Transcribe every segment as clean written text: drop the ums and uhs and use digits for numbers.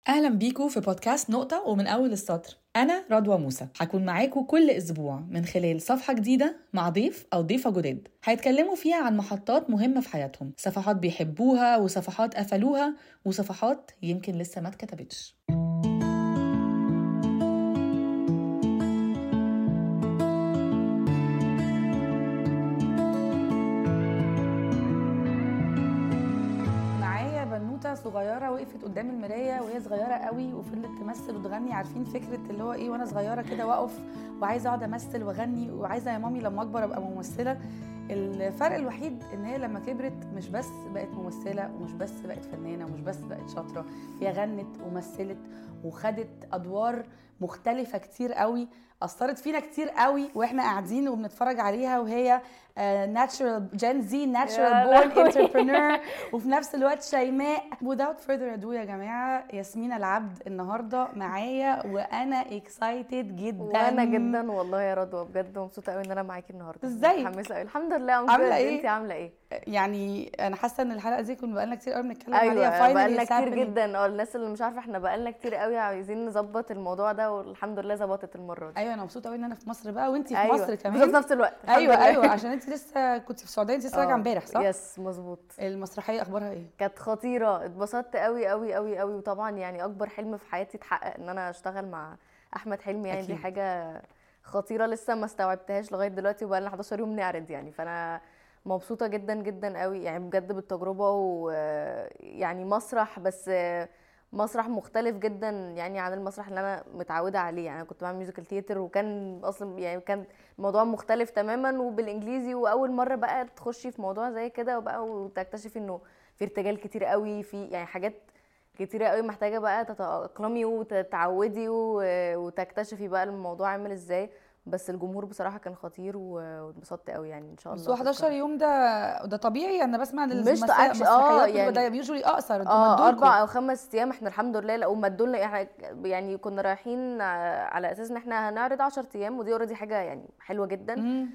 أهلا بيكم في بودكاست نقطة ومن أول السطر. أنا رضوى موسى، هكون معاكم كل أسبوع من خلال صفحة جديدة مع ضيف أو ضيفة جداد هيتكلموا فيها عن محطات مهمة في حياتهم، صفحات بيحبوها وصفحات قفلوها وصفحات يمكن لسه ما اتكتبتش. معايا بنوتة صغيرة وقفت قدام المراية وهي صغيرة قوي وفضلت تمثل وتغني. عارفين فكرة اللي هو ايه، وانا صغيرة كده واقف وعايزة اقعد امثل واغني وعايزة يا مامي لما اكبر ابقى ممثلة. الفرق الوحيد ان هي لما كبرت مش بس بقت ممثلة ومش بس بقت فنانة ومش بس بقت شاطرة، هي غنت ومثلت وخدت ادوار مختلفة كتير قوي، أثرت فينا كتير قوي واحنا قاعدين وبنتفرج عليها. وهي ناتشورال جين زي، ناتشورال بورن انتربرنور، وفي نفس الوقت شيماء. without further ado يا جماعة، ياسمين العبد النهاردة معايا وانا اكسايتد جدا. وانا جدا والله يا رضوى، بجد مبسوطه قوي ان انا معاكي النهارده. ازيك؟ متحمسه قوي. الحمد لله. عامله ايه؟ انت عامله ايه؟ يعني انا حاسه ان الحلقه دي كنا بقالنا كتير قوي بنتكلم أيوة عليها. بقالنا كتير جدا. الناس اللي مش عارفه، احنا بقالنا كتير قوي عايزين نظبط الموضوع ده، والحمد لله ظبطت المره دي. ايوه انا مبسوطه قوي ان انا في مصر بقى وانتي في أيوة. مصر كمان في نفس الوقت. ايوه عشان انتي لسه كنت في السعوديه، انتي لسه راجعه امبارح صح؟ يس مظبوط. المسرحيه اخبارها ايه؟ كانت خطيره، اتبسطت قوي قوي قوي قوي. وطبعا يعني اكبر حلم في حياتي اتحقق، ان انا اشتغل مع احمد حلمي. يعني أكيد. دي حاجه خطيره لسه ما استوعبتهاش لغايه دلوقتي، وبقى لنا 11 يوم نعرض يعني. فانا مبسوطه جدا جدا قوي يعني بجد بالتجربه. ويعني مسرح، بس مسرح مختلف جدا يعني عن المسرح اللي انا متعوده عليه. يعني انا كنت بعمل ميوزيكال ثياتر، وكان اصلا يعني كان الموضوع مختلف تماما وبالانجليزي. واول مره بقى تخشي في موضوع زي كده وبقى وتكتشفي انه في ارتجال كتير قوي، في يعني حاجات كتيرة قوي محتاجة بقى تتأقلمي وتتعودي وتكتشفي بقى الموضوع عامل ازاي. بس الجمهور بصراحة كان خطير واتبسطت قوي يعني. ان شاء بس الله 11 يوم ده طبيعي؟ انا بسمع ان مش المسرحيات يعني بتبقى يوجولي اقصر. انتوا مدولكم 4 أو 5 ايام. احنا الحمد لله لو مدولنا احنا يعني كنا رايحين على اساس ان احنا هنعرض 10 ايام، ودي اوريدي حاجة يعني حلوة جدا.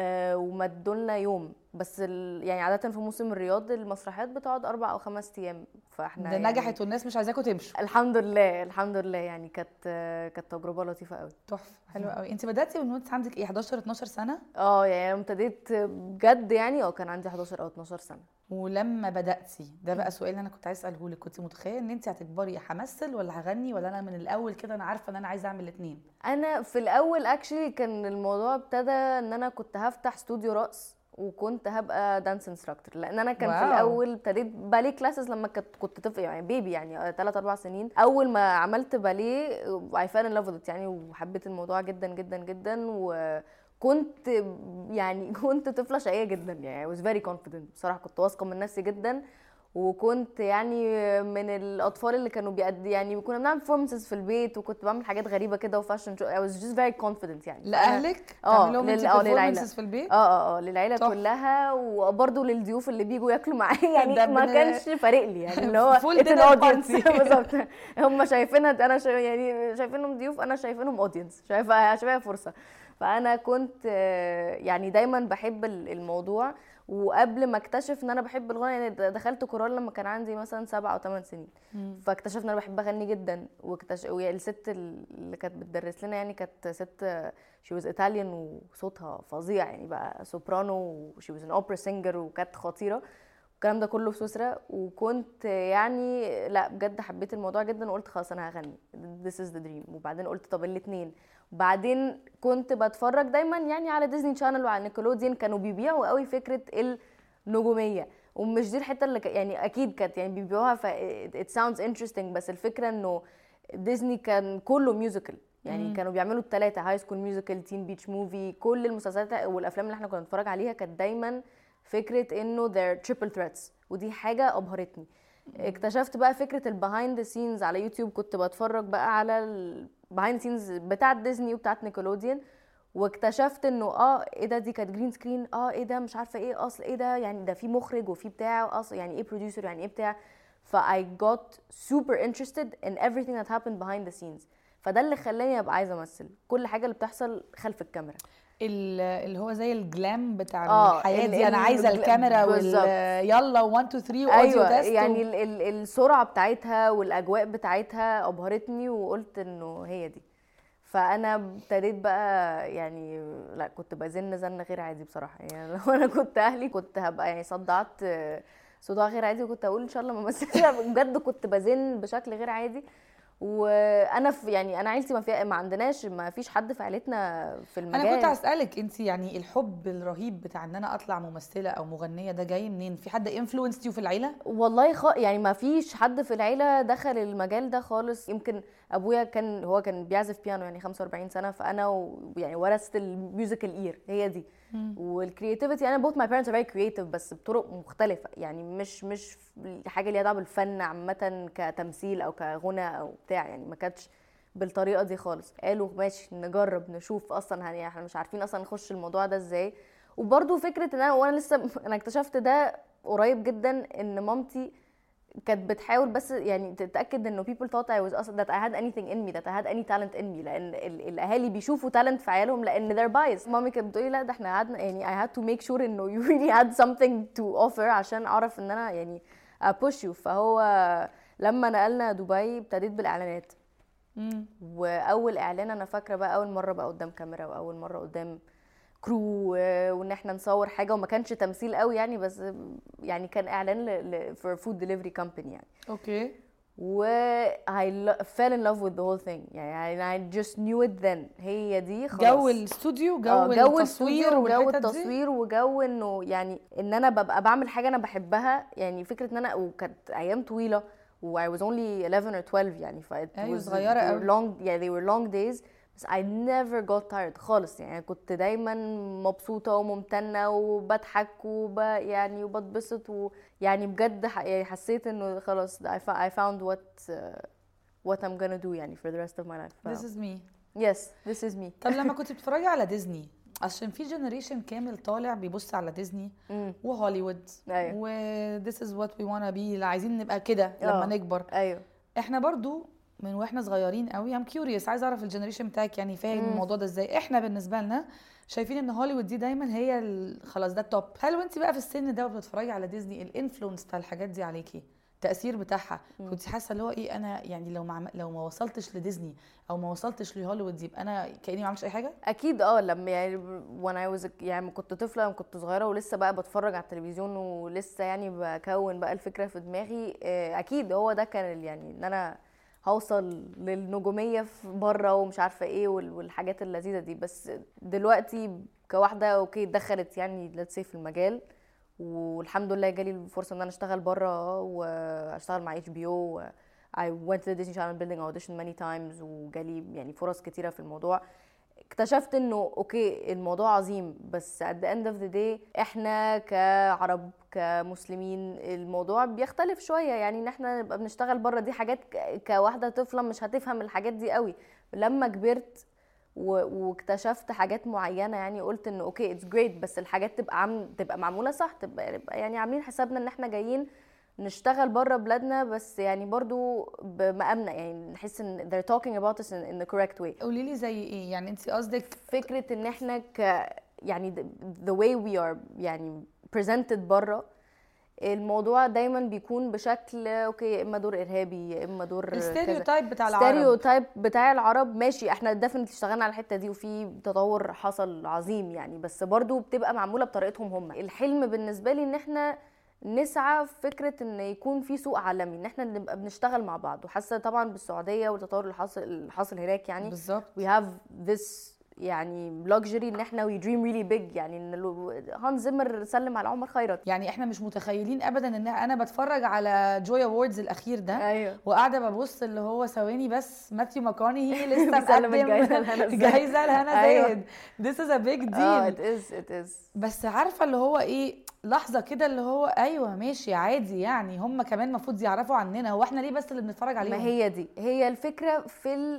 ومدولنا يوم بس. يعني عادة في موسم الرياض المسرحيات بتقعد 4 أو 5 ايام، فاحنا ده يعني نجحت والناس مش عايزاكم تمشوا. الحمد لله الحمد لله. يعني كانت تجربة لطيفة قوي. تحفه، حلوه قوي. انت بداتي من وانت عندك ايه، 11 12 سنه؟ يعني انا ابتديت بجد يعني كان عندي 11 او 12 سنة. ولما بداتي ده بقى سؤال انا كنت عايز اساله لك، كنت متخيله ان انت هتكبري همثل ولا هغني، ولا انا من الاول كده انا عارفه ان انا عايزه اعمل الاثنين؟ انا في الاول اكشلي كان الموضوع ابتدى ان انا كنت هفتح استوديو رقص، وكنت هبقى دانس انستراكتور. لان انا كان في الاول ابتديت باليه كلاسز لما كنت طفل يعني بيبي، يعني 3 4 سنين. اول ما عملت باليه I fell in love with it يعني، وحبيت الموضوع جدا جدا جدا. وكنت يعني كنت طفله شقيه جدا يعني I was very confident بصراحه. كنت واثقه من نفسي جدا، وكنت يعني من الاطفال اللي كانوا يعني كنا بنعمل performances في البيت، وكنت بعمل حاجات غريبه كده وفاشن شو. I was just very confident يعني. لاهلك تعملوا انت performances في البيت؟ للعيله كلها، وبرده للضيوف اللي بيجوا ياكلوا معايا يعني. ما كانش فارق لي يعني اللي هو it's an audience. بالظبط. هم شايفينها انا يعني شايفينهم ضيوف، انا شايفينهم اودينس، شايفاها فرصه. فانا كنت يعني دايما بحب الموضوع. وقبل ما اكتشف ان انا بحب الغنى يعني دخلت كورال لما كان عندي مثلا 7 أو 8 سنين. فاكتشفت ان انا بحب اغني جدا. الست اللي كانت بتدرس لنا يعني كانت ست she was Italian وصوتها فظيع يعني، بقى سوبرانو she was an opera singer وكانت خطيرة. الكلام ده كله في سويسرا. وكنت يعني لا بجد حبيت الموضوع جدا، وقلت خلاص انا هغني this is the dream. وبعدين قلت طب الاثنين. وبعدين كنت بتفرج دايما يعني على ديزني شانل وعلى نيكلوديان، كانوا بيبيعوا قوي فكرة النجومية. ومش دي الحتة اللي يعني اكيد كانت يعني بيبيعوها ف it sounds interesting، بس الفكرة انه ديزني كان كله ميوزيكال يعني. كانوا بيعملوا ال3 هاي سكول ميوزيكال، تين بيتش موفي، كل المسلسلات والافلام اللي احنا كنا بنتفرج عليها كانت دايما فكرة انه they're triple threats، ودي حاجة ابهرتني. اكتشفت بقى فكرة البيهايند سينز على يوتيوب. كنت بتفرج بقى على البيهايند سينز بتاعت ديزني وبتاعت نيكلوديان، واكتشفت انه ايه ده، دي كانت جرين سكرين، ايه ده مش عارفة ايه اصل، ايه ده يعني ده في مخرج وفي بتاع اصل، يعني ايه بروديوسر، يعني ايه بتاع. I got super interested in everything that happened behind the scenes. فده اللي خلاني ابقى عايزه امثل كل حاجه اللي بتحصل خلف الكاميرا. اللي هو زي الجلام بتاع الحياه ال دي، انا عايزه الكاميرا يلا 1 2 3 اوديو ايوه تيست يعني السرعه بتاعتها والاجواء بتاعتها ابهرتني، وقلت انه هي دي. فانا ابتديت بقى يعني لا كنت بزن زن غير عادي بصراحه. يعني لو انا كنت اهلي كنت هبقى يعني صدعت صداع غير عادي، وكنت اقول ان شاء الله ما امثلش. بجد كنت بزن بشكل غير عادي. وانا يعني انا عيلتي ما عندناش، ما فيش حد في عيلتنا في المجال. انا كنت هسألك انت يعني الحب الرهيب بتاع ان انا اطلع ممثله او مغنيه ده جاي منين؟ في حد انفلونس يو في العيله؟ والله يعني ما فيش حد في العيله دخل المجال ده خالص. يمكن ابويا كان بيعزف بيانو يعني 45 سنه، فانا يعني ورثت الميوزيكال اير هي دي. والكرياتيفيتي انا both my parents are very creative بس بطرق مختلفه، يعني مش حاجه ليها دعوه بالفن عامه كتمثيل او كغنى او بتاع، يعني ما كانتش بالطريقه دي خالص. قالوا ماشي نجرب نشوف اصلا يعني احنا مش عارفين اصلا نخش الموضوع ده ازاي. وبرده فكره ان وانا لسه انا اكتشفت ده قريب جدا ان مامتي كانت بتحاول بس يعني تتاكد انه people thought I was that I had anything in me that I had any talent in me، لان الاهالي بيشوفوا talent في عيالهم لان they're biased. مامي كانت بتقولي لا ده احنا قعدنا يعني I had to make sure انه you really had something to offer عشان اعرف ان انا يعني push you. فهو لما نقلنا دبي ابتديت بالاعلانات. واول اعلان انا فاكره بقى اول مره بقى قدام كاميرا واول مره قدام كرو وان احنا نصور حاجه، وما كانش تمثيل قوي يعني بس يعني كان اعلان for food delivery company يعني. اوكي. و I fell in love with the whole thing يعني I just knew it then. هي دي خلاص جو الاستوديو، جو التصوير وجو التصوير وجو انه يعني ان انا ببقى بعمل حاجه انا بحبها. يعني فكره ان انا وكانت ايام طويله و I was only 11 or 12 يعني ايوه صغيره قوي. long yeah they were long days بس I never got tired خالص. يعني كنت دايما مبسوطة وممتنة وبضحك يعني وبتبسط ويعني بجد يعني حسيت انه خلاص I found what I'm gonna do يعني for the rest of my life. This is me. Yes this is me. طب لما كنت بتتفرجي على ديزني، عشان في جنريشن كامل طالع بيبص على ديزني وهوليوود و this is what we wanna be، عايزين نبقى كده لما نكبر. ايوه احنا برضو من واحنا صغيرين قوي I'm curious، عايزه اعرف الجنريشن بتاعك يعني فاهم الموضوع ده ازاي. احنا بالنسبه لنا شايفين ان هوليوود دي دايما هي خلاص ده التوب. هل وانت بقى في السن ده وبتتفرجي على ديزني الانفلونس بتاع الحاجات دي عليكي، التاثير بتاعها، كنت حاسه اللي هو ايه انا يعني لو ما وصلتش لديزني او ما وصلتش لهوليوود يبقى انا كاني ما عملتش اي حاجه؟ اكيد لما يعني when I was يعني كنت طفله كنت صغيره ولسه بقى بتفرج على التلفزيون ولسه يعني بكون بقى الفكره في دماغي. اكيد هو ده كان يعني ان انا هوصل للنجوميه في بره ومش عارفه ايه والحاجات اللذيذه دي. بس دلوقتي كواحده اوكي دخلت يعني let's say في المجال، والحمد لله جالي الفرصه ان انا اشتغل بره واشتغل مع HBO. I went to the Disney Channel building audition many times وجالي يعني فرص كتيره في الموضوع. اكتشفت انه اوكي الموضوع عظيم بس at the end of the day احنا كعرب كمسلمين الموضوع بيختلف شويه. يعني ان احنا نبقى بنشتغل بره دي حاجات كواحده طفله مش هتفهم الحاجات دي قوي. لما كبرت واكتشفت حاجات معينه يعني قلت انه اوكي اتس جريت بس الحاجات تبقى معموله صح، تبقى يعني عاملين حسابنا ان احنا جايين نشتغل بره بلادنا بس يعني برضو بمقامنا، يعني نحس ان they're talking about us in the correct way. قولي لي زي ايه يعني انت قصدك؟ فكره ان احنا يعني the way we are يعني presented بره الموضوع دايما بيكون بشكل اوكي اما دور ارهابي اما دور الستيريوتايب بتاع العرب. الستيريوتايب بتاع العرب ماشي احنا ديفنتلي اشتغلنا على الحته دي وفي تطور حصل عظيم يعني، بس برضو بتبقى معموله بطريقتهم هم. الحلم بالنسبه لي ان احنا نسعى في فكره ان يكون في سوق عالمي ان احنا نبقى بنشتغل مع بعض. وحاسه طبعا بالسعوديه والتطور اللي حاصل هناك يعني بالظبط we have this يعني luxury ان احنا we dream really big. يعني ان هانز زيمر سلم على عمر خيرت. يعني احنا مش متخيلين ابدا ان انا بتفرج على جوي اووردز الاخير ده ايوه وقاعده ببص اللي هو ثواني بس ماثيو ماكونهي لسه مقدم جايزه لهنا زاهد. This is a big deal. it is بس عارفه اللي هو ايه لحظه كده اللي هو ايوه ماشي عادي يعني هم كمان المفروض يعرفوا عننا، هو احنا ليه بس اللي بنتفرج عليهم؟ ما هي دي هي الفكره في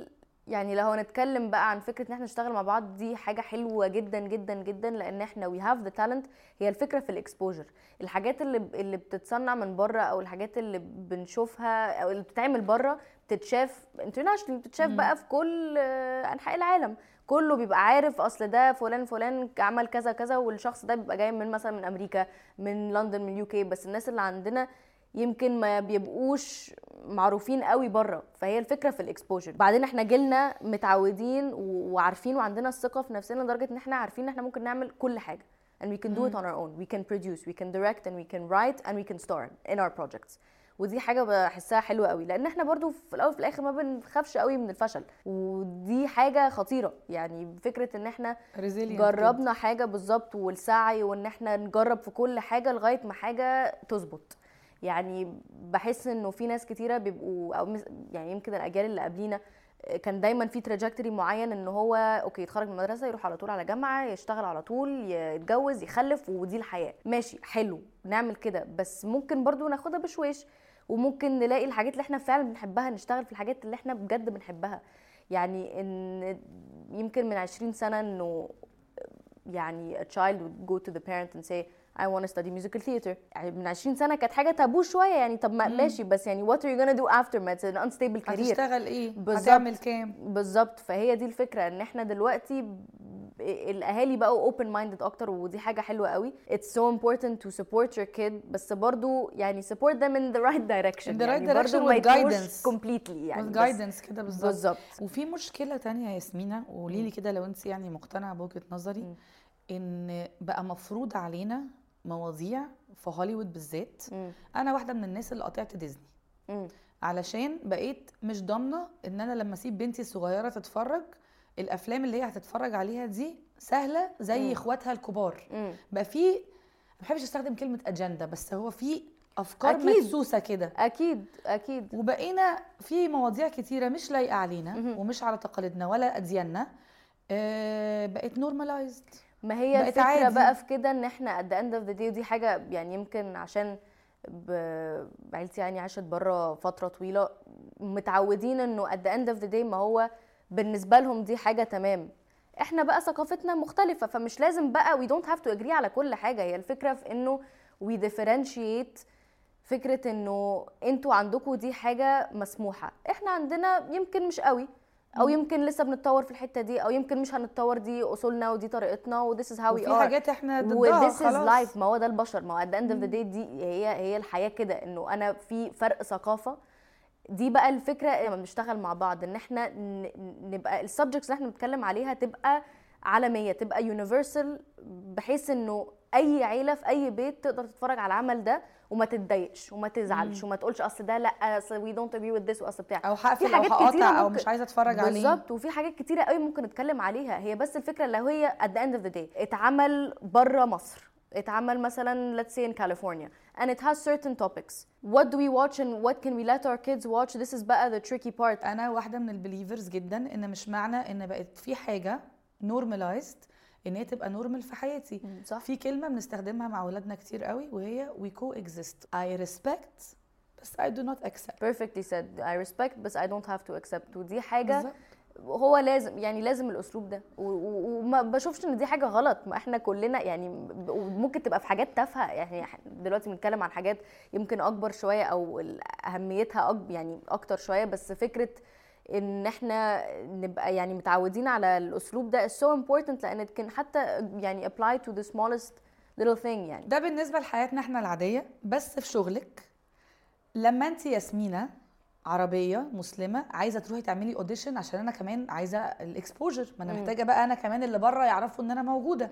يعني لو هنتكلم بقى عن فكره ان احنا نشتغل مع بعض، دي حاجه حلوه جدا جدا جدا، لان احنا we have the talent. هي الفكره في الاكسبوجر، الحاجات اللي بتتصنع من بره او الحاجات اللي بنشوفها او اللي بتتعمل بره بتتشاف انترناشونال، بتتشاف بقى في كل انحاء العالم. كله بيبقى عارف اصل ده فلان فلان عمل كذا كذا، والشخص ده بيبقى جاي من مثلا من امريكا، من لندن، من UK. بس الناس اللي عندنا يمكن ما بيبقوش معروفين قوي بره. فهي الفكره في الاكسبوجر. بعدين احنا جيلنا متعودين وعارفين وعندنا الثقه في نفسنا لدرجه ان احنا عارفين ان احنا ممكن نعمل كل حاجه and we can do it on our own. We can produce, we can direct, and we can write, and we can star in our projects. ودي حاجه بحسها حلوه قوي، لان احنا برضو في الاول وفي الاخر ما بنخافش قوي من الفشل، ودي حاجه خطيره. يعني فكره ان احنا جربنا حاجه بالظبط، والسعي وان احنا نجرب في كل حاجه لغايه ما حاجه تظبط. يعني بحس انه في ناس كتيره بيبقوا او يعني يمكن الاجيال اللي قبلينا كان دايما في تراجكتوري معين، ان هو اوكي يتخرج من المدرسه يروح على طول على جامعه، يشتغل على طول، يتجوز، يخلف، ودي الحياه. ماشي، حلو نعمل كده، بس ممكن برضو ناخدها بشويش، وممكن نلاقي الحاجات اللي احنا فعلا بنحبها، نشتغل في الحاجات اللي احنا بجد بنحبها. يعني ان يمكن من 20 سنه انه يعني a child would go to the parent and say I want to study musical theater. يعني من 20 سنه كانت حاجه تابو شويه، يعني طب ما ماشي، بس يعني what are you gonna do after ما it's an unstable career، هتشتغل ايه، هتعمل كام بالظبط. فهي دي الفكره، ان احنا دلوقتي الاهالي بقوا open minded اكتر، ودي حاجه حلوه قوي. it's so important to support your kid، بس برضو يعني support them in the right direction، in the right يعني direction برضو ما with guidance completely يعني with guidance كده بالظبط. وفي مشكله تانية يا ياسمينة، وقولي لي كده لو انت يعني مقتنعه بوجهه نظري، ان بقى مفروض علينا مواضيع في هوليوود بالذات. انا واحده من الناس اللي قطعت ديزني علشان بقيت مش ضامنه ان انا لما اسيب بنتي الصغيره تتفرج الافلام اللي هي هتتفرج عليها دي سهله زي اخواتها الكبار. بقى في، ما بحبش استخدم كلمه اجنده، بس هو في افكار مدسوسه كده. اكيد وبقينا في مواضيع كتيره مش لايقه علينا ومش على تقاليدنا ولا ادياننا، بقت نورماليزد. ما هي الفكرة عادي بقى في كده، ان احنا at the end of the day، ودي حاجة يعني يمكن عشان عيلتي يعني عاشت بره فترة طويلة، متعودين انه at the end of the day ما هو بالنسبة لهم دي حاجة تمام. احنا بقى ثقافتنا مختلفة، فمش لازم بقى we don't have to agree على كل حاجة. هي الفكرة في انه we differentiate، فكرة انه انتوا عندكم دي حاجة مسموحة، احنا عندنا يمكن مش قوي، او يمكن لسه بنتطور في الحته دي، او يمكن مش هنتطور، دي اصولنا ودي طريقتنا و this is how we are، وفي حاجات احنا ضدها this is life. ما هو ده البشر، ما هو at the end of the day دي هي الحياه كده، انه انا في فرق ثقافه. دي بقى الفكره لما بنشتغل مع بعض، ان احنا نبقى السبجكتس اللي احنا بنتكلم عليها تبقى عالميه، تبقى يونيفرسال، بحيث انه اي عيله في اي بيت تقدر تتفرج على العمل ده وما تتضايقش وما تزعلش وما تقولش اصل ده لا، اصل we don't agree with this واصل بتاع، او هقفل او هقاطع او مش عايزه اتفرج عليه. بالظبط. وفي حاجات كتيره قوي ممكن نتكلم عليها. هي بس الفكره اللي هي at the end of the day اتعمل بره مصر، اتعمل مثلا let's say in California and it has certain topics. What do we watch and what can we let our kids watch? This is بقى the tricky part. انا واحده من البليفرز جدا ان مش معنى ان بقت في حاجه normalized ان هي تبقى نورمال في حياتي. صح. في كلمه بنستخدمها مع اولادنا كتير قوي، وهي we coexist. I respect بس I do not accept. Perfectly said. I respect بس I don't have to accept. ودي حاجه بالزبط. هو لازم، يعني لازم الاسلوب ده، وما بشوفش ان دي حاجه غلط. ما احنا كلنا يعني ممكن تبقى في حاجات تافهه، يعني دلوقتي بنتكلم عن حاجات يمكن اكبر شويه او اهميتها يعني اكتر شويه، بس فكره ان احنا نبقى يعني متعودين على الاسلوب ده is so important، لان كان حتى يعني apply to the smallest little thing. يعني ده بالنسبه لحياتنا احنا العاديه. بس في شغلك لما انت ياسمينة عربيه مسلمه عايزه تروحي تعملي اوديشن، عشان انا كمان عايزه الاكسبوجر، ما انا محتاجه بقى انا كمان اللي بره يعرفوا ان انا موجوده،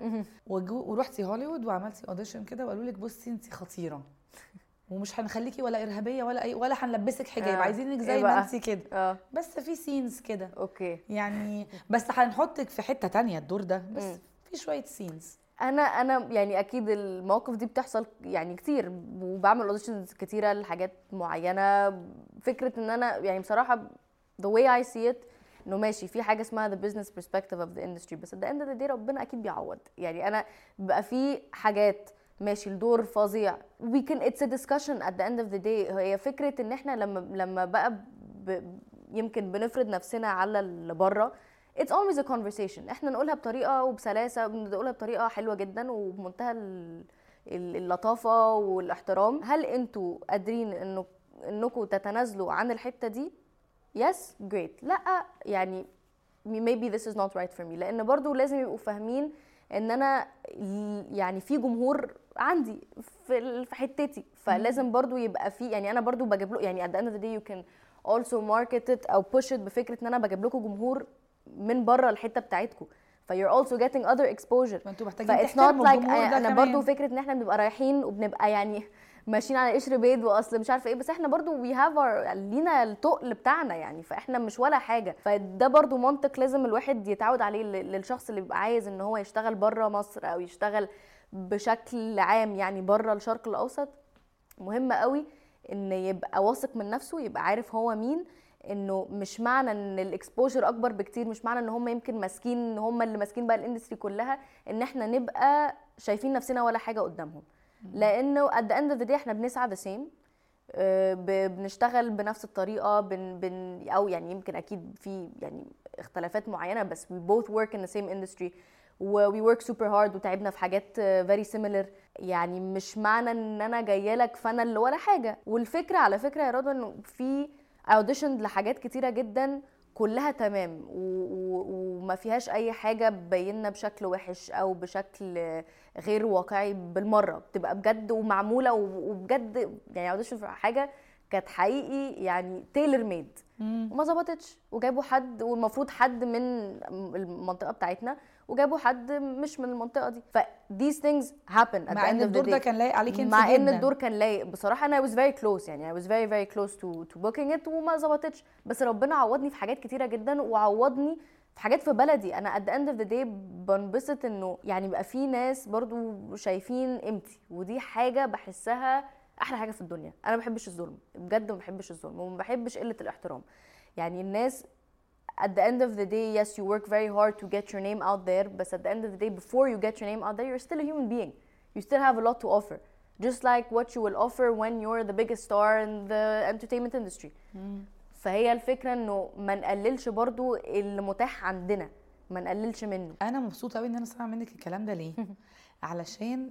ورحتي هوليوود وعملتي اوديشن كده وقالوا لك بصي انت خطيره ومش هنخليكي ولا ارهابيه ولا اي ولا هنلبسك حجاب، عايزينك زي ما انت كده، بس في سينز كده اوكي يعني، بس هنحطك في حته تانية الدور ده، بس في شويه سينز. انا يعني اكيد المواقف دي بتحصل يعني كتير، وبعمل اوديشنز كتيره لحاجات معينه. فكره ان انا يعني بصراحه the way I see it انه ماشي في حاجه اسمها the business perspective of the industry، بس at the end of the day ربنا اكيد بيعوض. يعني انا بقى في حاجات ماشي الدور فظيع we can it's a discussion at the end of the day. هي فكره ان احنا لما بقى يمكن بنفرض نفسنا على اللي بره. it's always a conversation، احنا نقولها بطريقه وبسلاسه، بنقولها بطريقه حلوه جدا وبمنتهى اللطافه والاحترام. هل انتوا قادرين انكم تتنازلوا عن الحته دي؟ yes great. لا يعني maybe this is not right for me، لان برضو لازم يبقوا فاهمين ان انا يعني في جمهور عندي في حتتي، فلازم برضو يبقى في، يعني انا برضو بجيب له، يعني at the end of the day you can also market it او push it بفكره ان انا بجيب لكم جمهور من بره الحته بتاعتكم، ف you're also getting other exposure. فانتوا محتاجين تحترموا الجمهور ده انا كمان. برضو فكره ان احنا بنبقى رايحين وبنبقى يعني ماشيين على قشر بيض واصل مش عارفه ايه، بس احنا برضو we have لينا التقل بتاعنا يعني، فاحنا مش ولا حاجه. فده برضو منطق لازم الواحد يتعود عليه للشخص اللي بيبقى عايز ان هو يشتغل بره مصر او يشتغل بشكل عام يعني بره الشرق الاوسط. مهم قوي ان يبقى واثق من نفسه، يبقى عارف هو مين، انه مش معنى ان الاكسبوجر اكبر بكتير، مش معنى ان هم يمكن ماسكين، هم اللي ماسكين بقى الاندستري كلها، ان احنا نبقى شايفين نفسنا ولا حاجه قدامهم. لانه at the end of the day احنا بنسعى the same، بنشتغل بنفس الطريقه، او يعني يمكن اكيد في يعني اختلافات معينه، بس we both work in the same industry و we work super hard وتعبنا في حاجات very similar. يعني مش معنى ان انا جايه لك فانا اللي ولا حاجه. والفكره على فكره يا رضوى انه في audition لحاجات كتيره جدا كلها تمام وما فيهاش اي حاجه بينا بشكل وحش او بشكل غير واقعي بالمره، بتبقى بجد ومعموله وبجد يعني اوديشن في حاجه كانت حقيقي يعني تيلر ميد وما ظبطتش، وجابوا حد والمفروض حد من المنطقه بتاعتنا وجابوا حد مش من المنطقه دي. ف these things happen مع ان الدور ده كان لايق عليك انت مع جدا. ان الدور كان لايق بصراحه. انا was very close يعني I was very very close to booking it وما ظبطتش، بس ربنا عوضني في حاجات كتيره جدا وعوضني في حاجات في بلدي. انا at the end of the day بنبسط انه يعني بقى في ناس برضو شايفين قيمتي، ودي حاجه بحسها احلى حاجه في الدنيا. انا ما بحبش الظلم بجد، ما بحبش الظلم وما بحبش قله الاحترام. يعني الناس at the end of the day yes you work very hard to get your name out there, but at the end of the day before you get your name out there you're still a human being, you still have a lot to offer, just like what you will offer when you're the biggest star in the entertainment industry. فهي الفكره انه ما نقللش برضو اللي متاح عندنا، ما نقللش منه. انا مبسوطه قوي ان انا سامعه منك الكلام ده. ليه؟ علشان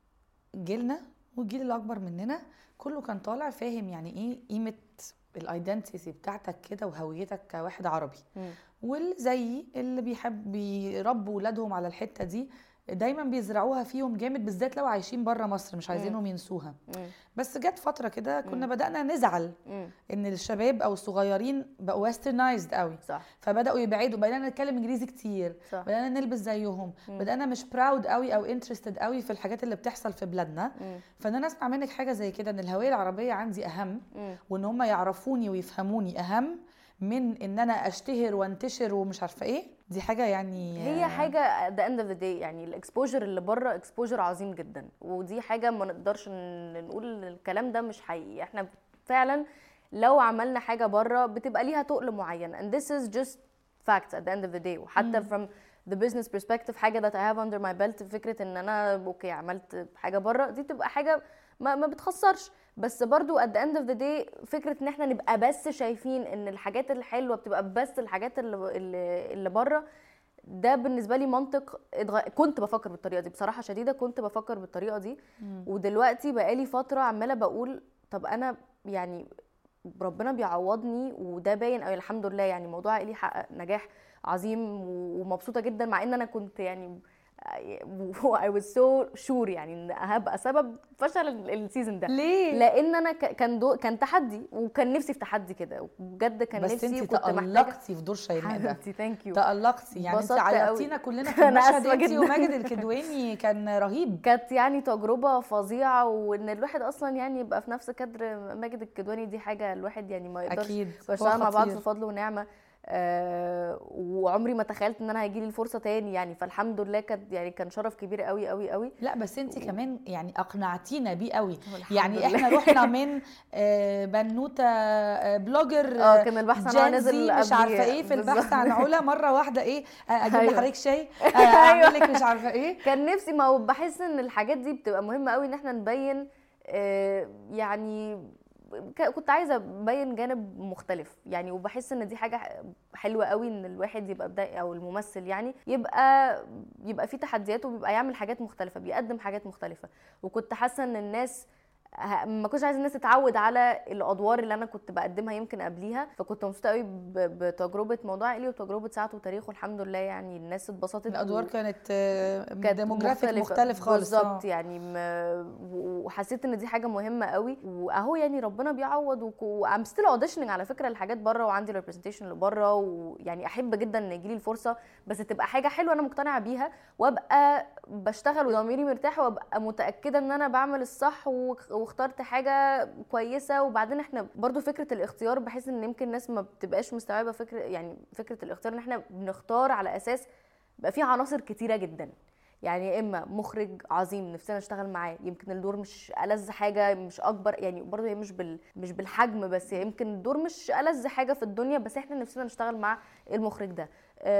جيلنا والجيل اللي اكبر مننا كله كان طالع فاهم يعني ايه قيمه الايدنتيتي بتاعتك كده وهويتك كواحد عربي. واللي زي اللي بيحب بيربوا ولادهم على الحته دي دايما بيزرعوها فيهم جامد، بالذات لو عايشين بره مصر مش عايزينهم ينسوها. بس جت فتره كده كنا بدأنا نزعل ان الشباب او الصغيرين بقوا ويسترنايزد قوي، صح. فبدأوا يبعدوا، بدأنا نتكلم انجليزي كتير، صح. بدأنا نلبس زيهم، بدأنا مش براود قوي او انترستد قوي في الحاجات اللي بتحصل في بلادنا. فان انا اسمع منك حاجه زي كده ان الهويه العربيه عندي اهم، وان هم يعرفوني ويفهموني اهم من ان انا اشتهر وانتشر ومش عارفه ايه، دي حاجه يعني هي حاجه at the end of the day يعني الاكسبوجر اللي بره اكسبوجر عظيم جدا، ودي حاجه ما نقدرش نقول الكلام ده مش حقيقي. احنا فعلا لو عملنا حاجه بره بتبقى ليها تقل معين and this is just facts at the end of the day. وحتى from the business perspective حاجه that I have under my belt، فكره ان انا اوكي عملت حاجه بره دي بتبقى حاجه ما بتخسرش، بس برضو at the end of the day فكرة ان احنا نبقى بس شايفين ان الحاجات الحلوة بتبقى بس الحاجات اللي بره، ده بالنسبة لي منطق كنت بفكر بالطريقة دي بصراحة شديدة، كنت بفكر بالطريقة دي. ودلوقتي بقالي فترة عمالة بقول طب انا يعني ربنا بيعوضني وده باين او الحمد لله، يعني موضوع عائلي حقق نجاح عظيم ومبسوطة جدا، مع ان انا كنت يعني I was so sure يعني ان هبقى سبب فشل السيزون ده. ليه؟ لان انا كان تحدي وكان نفسي في تحدي كده وبجد كان بس نفسي، وكنت محتاجه. بس انت تألقتي في دور شيماء ده. حبيبتي ثانك يو. تألقتي يعني انت عيطتينا كلنا في المشهد انت وماجد الكدواني، كان رهيب. كانت يعني تجربه فظيعه، وان الواحد اصلا يعني يبقى في نفس كادر ماجد الكدواني دي حاجه الواحد يعني ما يقدرش نشتغل مع بعض في فضل ونعمه. وعمري ما تخيلت ان انا هيجي لي الفرصه تاني يعني، فالحمد لله كان شرف كبير قوي قوي قوي. لا بس انت كمان يعني اقنعتينا بيه قوي يعني احنا رحنا من بنوته بلوجر كان البحث عن علا نزل مش عارفه ايه في البحث عن علا مره واحده ايه اجيب لحضرتك شاي اعمل لك مش عارفه ايه. كان نفسي، ما هو بحس ان الحاجات دي بتبقى مهمه قوي ان احنا نبين يعني، ما نقدرش نقول الكلام ده مش حقيقي، احنا فعلا لو عملنا حاجه بره بتبقى بس الحاجات اللي بره، ده بالنسبه لي منطق كنت عايزه ابين جانب مختلف يعني، وبحس ان دي حاجه حلوه قوي ان الواحد يبقى بداية او الممثل يعني يبقى فيه تحديات وبيبقى يعمل حاجات مختلفه، بيقدم حاجات مختلفه. وكنت حاسه ان الناس ما كنتش عايزه الناس تتعود على الادوار اللي انا كنت بقدمها يمكن قبليها. فكنت مبسوطه قوي بتجربه موضوع عائلي وتجربه ساعة وتاريخ، والحمد لله يعني الناس اتبسطت. الادوار كانت كانت ديموغرافيك مختلف خالص بالظبط يعني وحسيت ان دي حاجه مهمه قوي. واهو يعني ربنا بيعوض. وام ستيل اوديشننج على فكره الحاجات بره، وعندي ريبريزنتيشن لبره، ويعني احب جدا ان يجي لي الفرصه، بس تبقى حاجه حلوه انا مقتنعه بيها، وابقى بشتغل وضميري مرتاح، وابقى متاكده ان انا بعمل الصح واخترت حاجه كويسه. وبعدين احنا برضو فكره الاختيار بحيث ان يمكن الناس ما بتبقاش مستوعبه فكره الاختيار ان احنا بنختار على اساس بقى في عناصر كتيره جدا. يعني يا اما مخرج عظيم نفسنا نشتغل معاه، يمكن الدور مش ألذ حاجه، مش اكبر يعني، برضه هي مش بالحجم، بس يمكن الدور مش ألذ حاجه في الدنيا، بس احنا نفسنا نشتغل مع المخرج ده.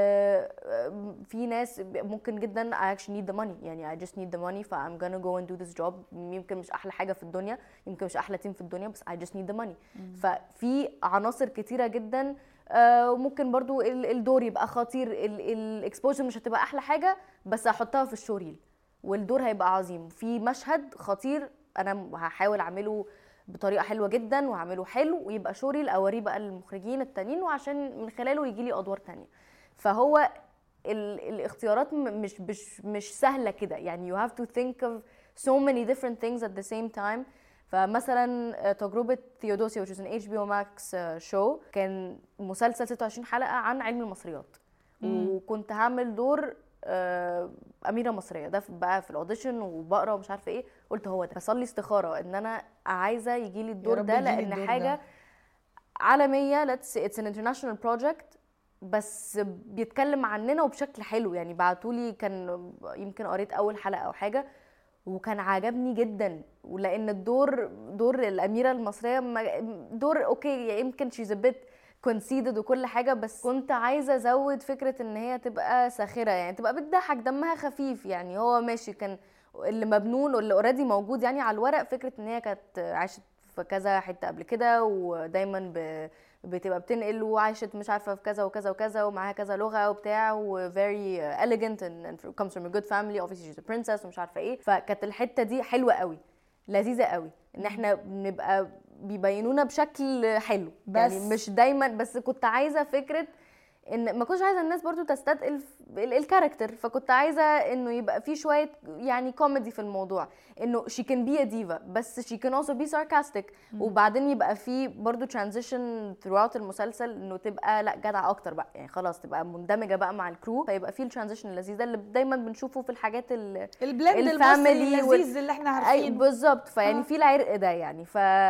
في ناس ممكن جدا I actually need the money يعني I just need the money ف I'm gonna go and do this job. يمكن مش احلى حاجه في الدنيا، يمكن مش احلى تيم في الدنيا، بس I just need the money. ففي عناصر كتيره جدا. وممكن برضو الدور يبقى خطير، الاكسبوجر مش هتبقى احلى حاجه، بس هحطها في الشوريل والدور هيبقى عظيم. في مشهد خطير انا هحاول اعمله بطريقه حلوه جدا وهعمله حلو ويبقى شوريل اوريه بقى للمخرجين التانيين، وعشان من خلاله يجي لي ادوار تانية. فهو الاختيارات مش سهله كده يعني you have to think of so many different things at the same time. فمثلا تجربة ثيودوسيا which is an HBO Max show كان مسلسل 26 حلقة عن علم المصريات. وكنت هعمل دور أميرة مصرية. ده بقى في الأوديشن وبقرا ومش عارفة ايه، قلت هو ده. فصلي استخارة ان انا عايزة يجيلي الدور ده، لان حاجة عالمية. it's an international project بس بيتكلم عننا وبشكل حلو يعني. بعتولي كان يمكن قريت اول حلقة او حاجة وكان عجبني جدا، ولان دور الاميره المصريه دور اوكي يمكن she's a bit conceited وكل حاجه، بس كنت عايزه ازود فكره ان هي تبقى ساخره يعني، تبقى بتضحك دمها خفيف يعني. هو ماشي كان اللي مبنون واللي اوريدي موجود يعني على الورق، فكره ان هي كانت عاشت في كذا حته قبل كده ودايما بتبقى بتنقل وعايشت مش عارفه في كذا وكذا وكذا ومعاها كذا لغه وبتاع و very elegant and comes from a good family obviously she's a princess ومش عارفه ايه. فكانت الحته دي حلوه قوي، لذيذه قوي ان احنا بنبقى بيبينونا بشكل حلو بس يعني مش دايما. بس كنت عايزه فكره ان ما كنتش عايزه الناس برضو تستثقل الكاركتر، فكنت عايزه انه يبقى في شويه يعني كوميدي في الموضوع، انه she can be a diva بس she can also be sarcastic. وبعدين يبقى في برضو transition throughout المسلسل انه تبقى لا جدعه اكتر بقى يعني، خلاص تبقى مندمجه بقى مع الكرو، فيبقى في الترانزيشن اللذيذ ده اللي دايما بنشوفه في الحاجات البلند المصري اللذيذ اللي احنا عارفينه بالظبط. فيعني في العرق ده يعني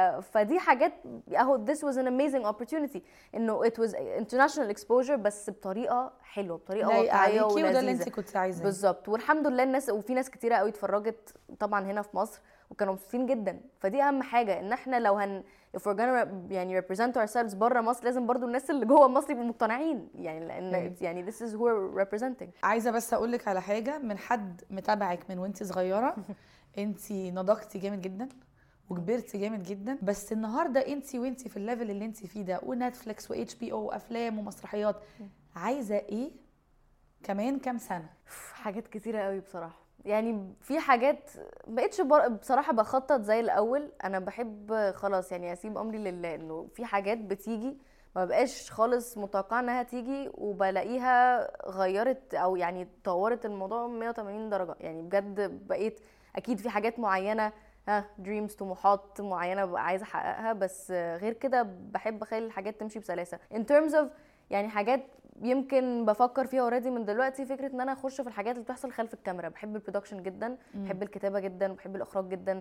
فدي حاجات اهو this was an amazing opportunity انه it was international exposure بس بطريقه حلوه، بطريقه واقعيه ولذيذه. وده اللي انت كنت عايزاه بالظبط. والحمد لله الناس وفي ناس كتيره قوي اتفرجت طبعا هنا في مصر وكانوا مبسوطين جدا. فدي اهم حاجه ان احنا لو if we're gonna يعني represent ourselves بره مصر لازم برضو الناس اللي جوه مصر يبقوا مقتنعين يعني، لان يعني this is who we're representing. عايزه بس اقول لك على حاجه من حد متابعك من وانت صغيره انت نضجتي جامد جدا وكبرتي جامد جدا، بس النهارده انت وانت في الليفل اللي انت فيه ده ونتفليكس واتش بي او وافلام ومسرحيات، عايزه ايه كمان كام سنه؟ حاجات كتيره قوي بصراحه يعني. في حاجات بقيتش بصراحه بخطط زي الاول. انا بحب خلاص يعني اسيب امري لله، انه في حاجات بتيجي ما بقاش خالص متوقعه انها تيجي وبلاقيها غيرت او يعني طورت الموضوع 180 درجه يعني. بجد بقيت اكيد في حاجات معينه دريمز طموحات معينه ببقى عايزه احققها، بس غير كده بحب اخلي الحاجات تمشي بسلاسه. in terms of يعني حاجات يمكن بفكر فيها اوريدي من دلوقتي، فكره ان انا اخش في الحاجات اللي بتحصل خلف الكاميرا. بحب البرودكشن جدا، بحب الكتابه جدا، بحب الاخراج جدا،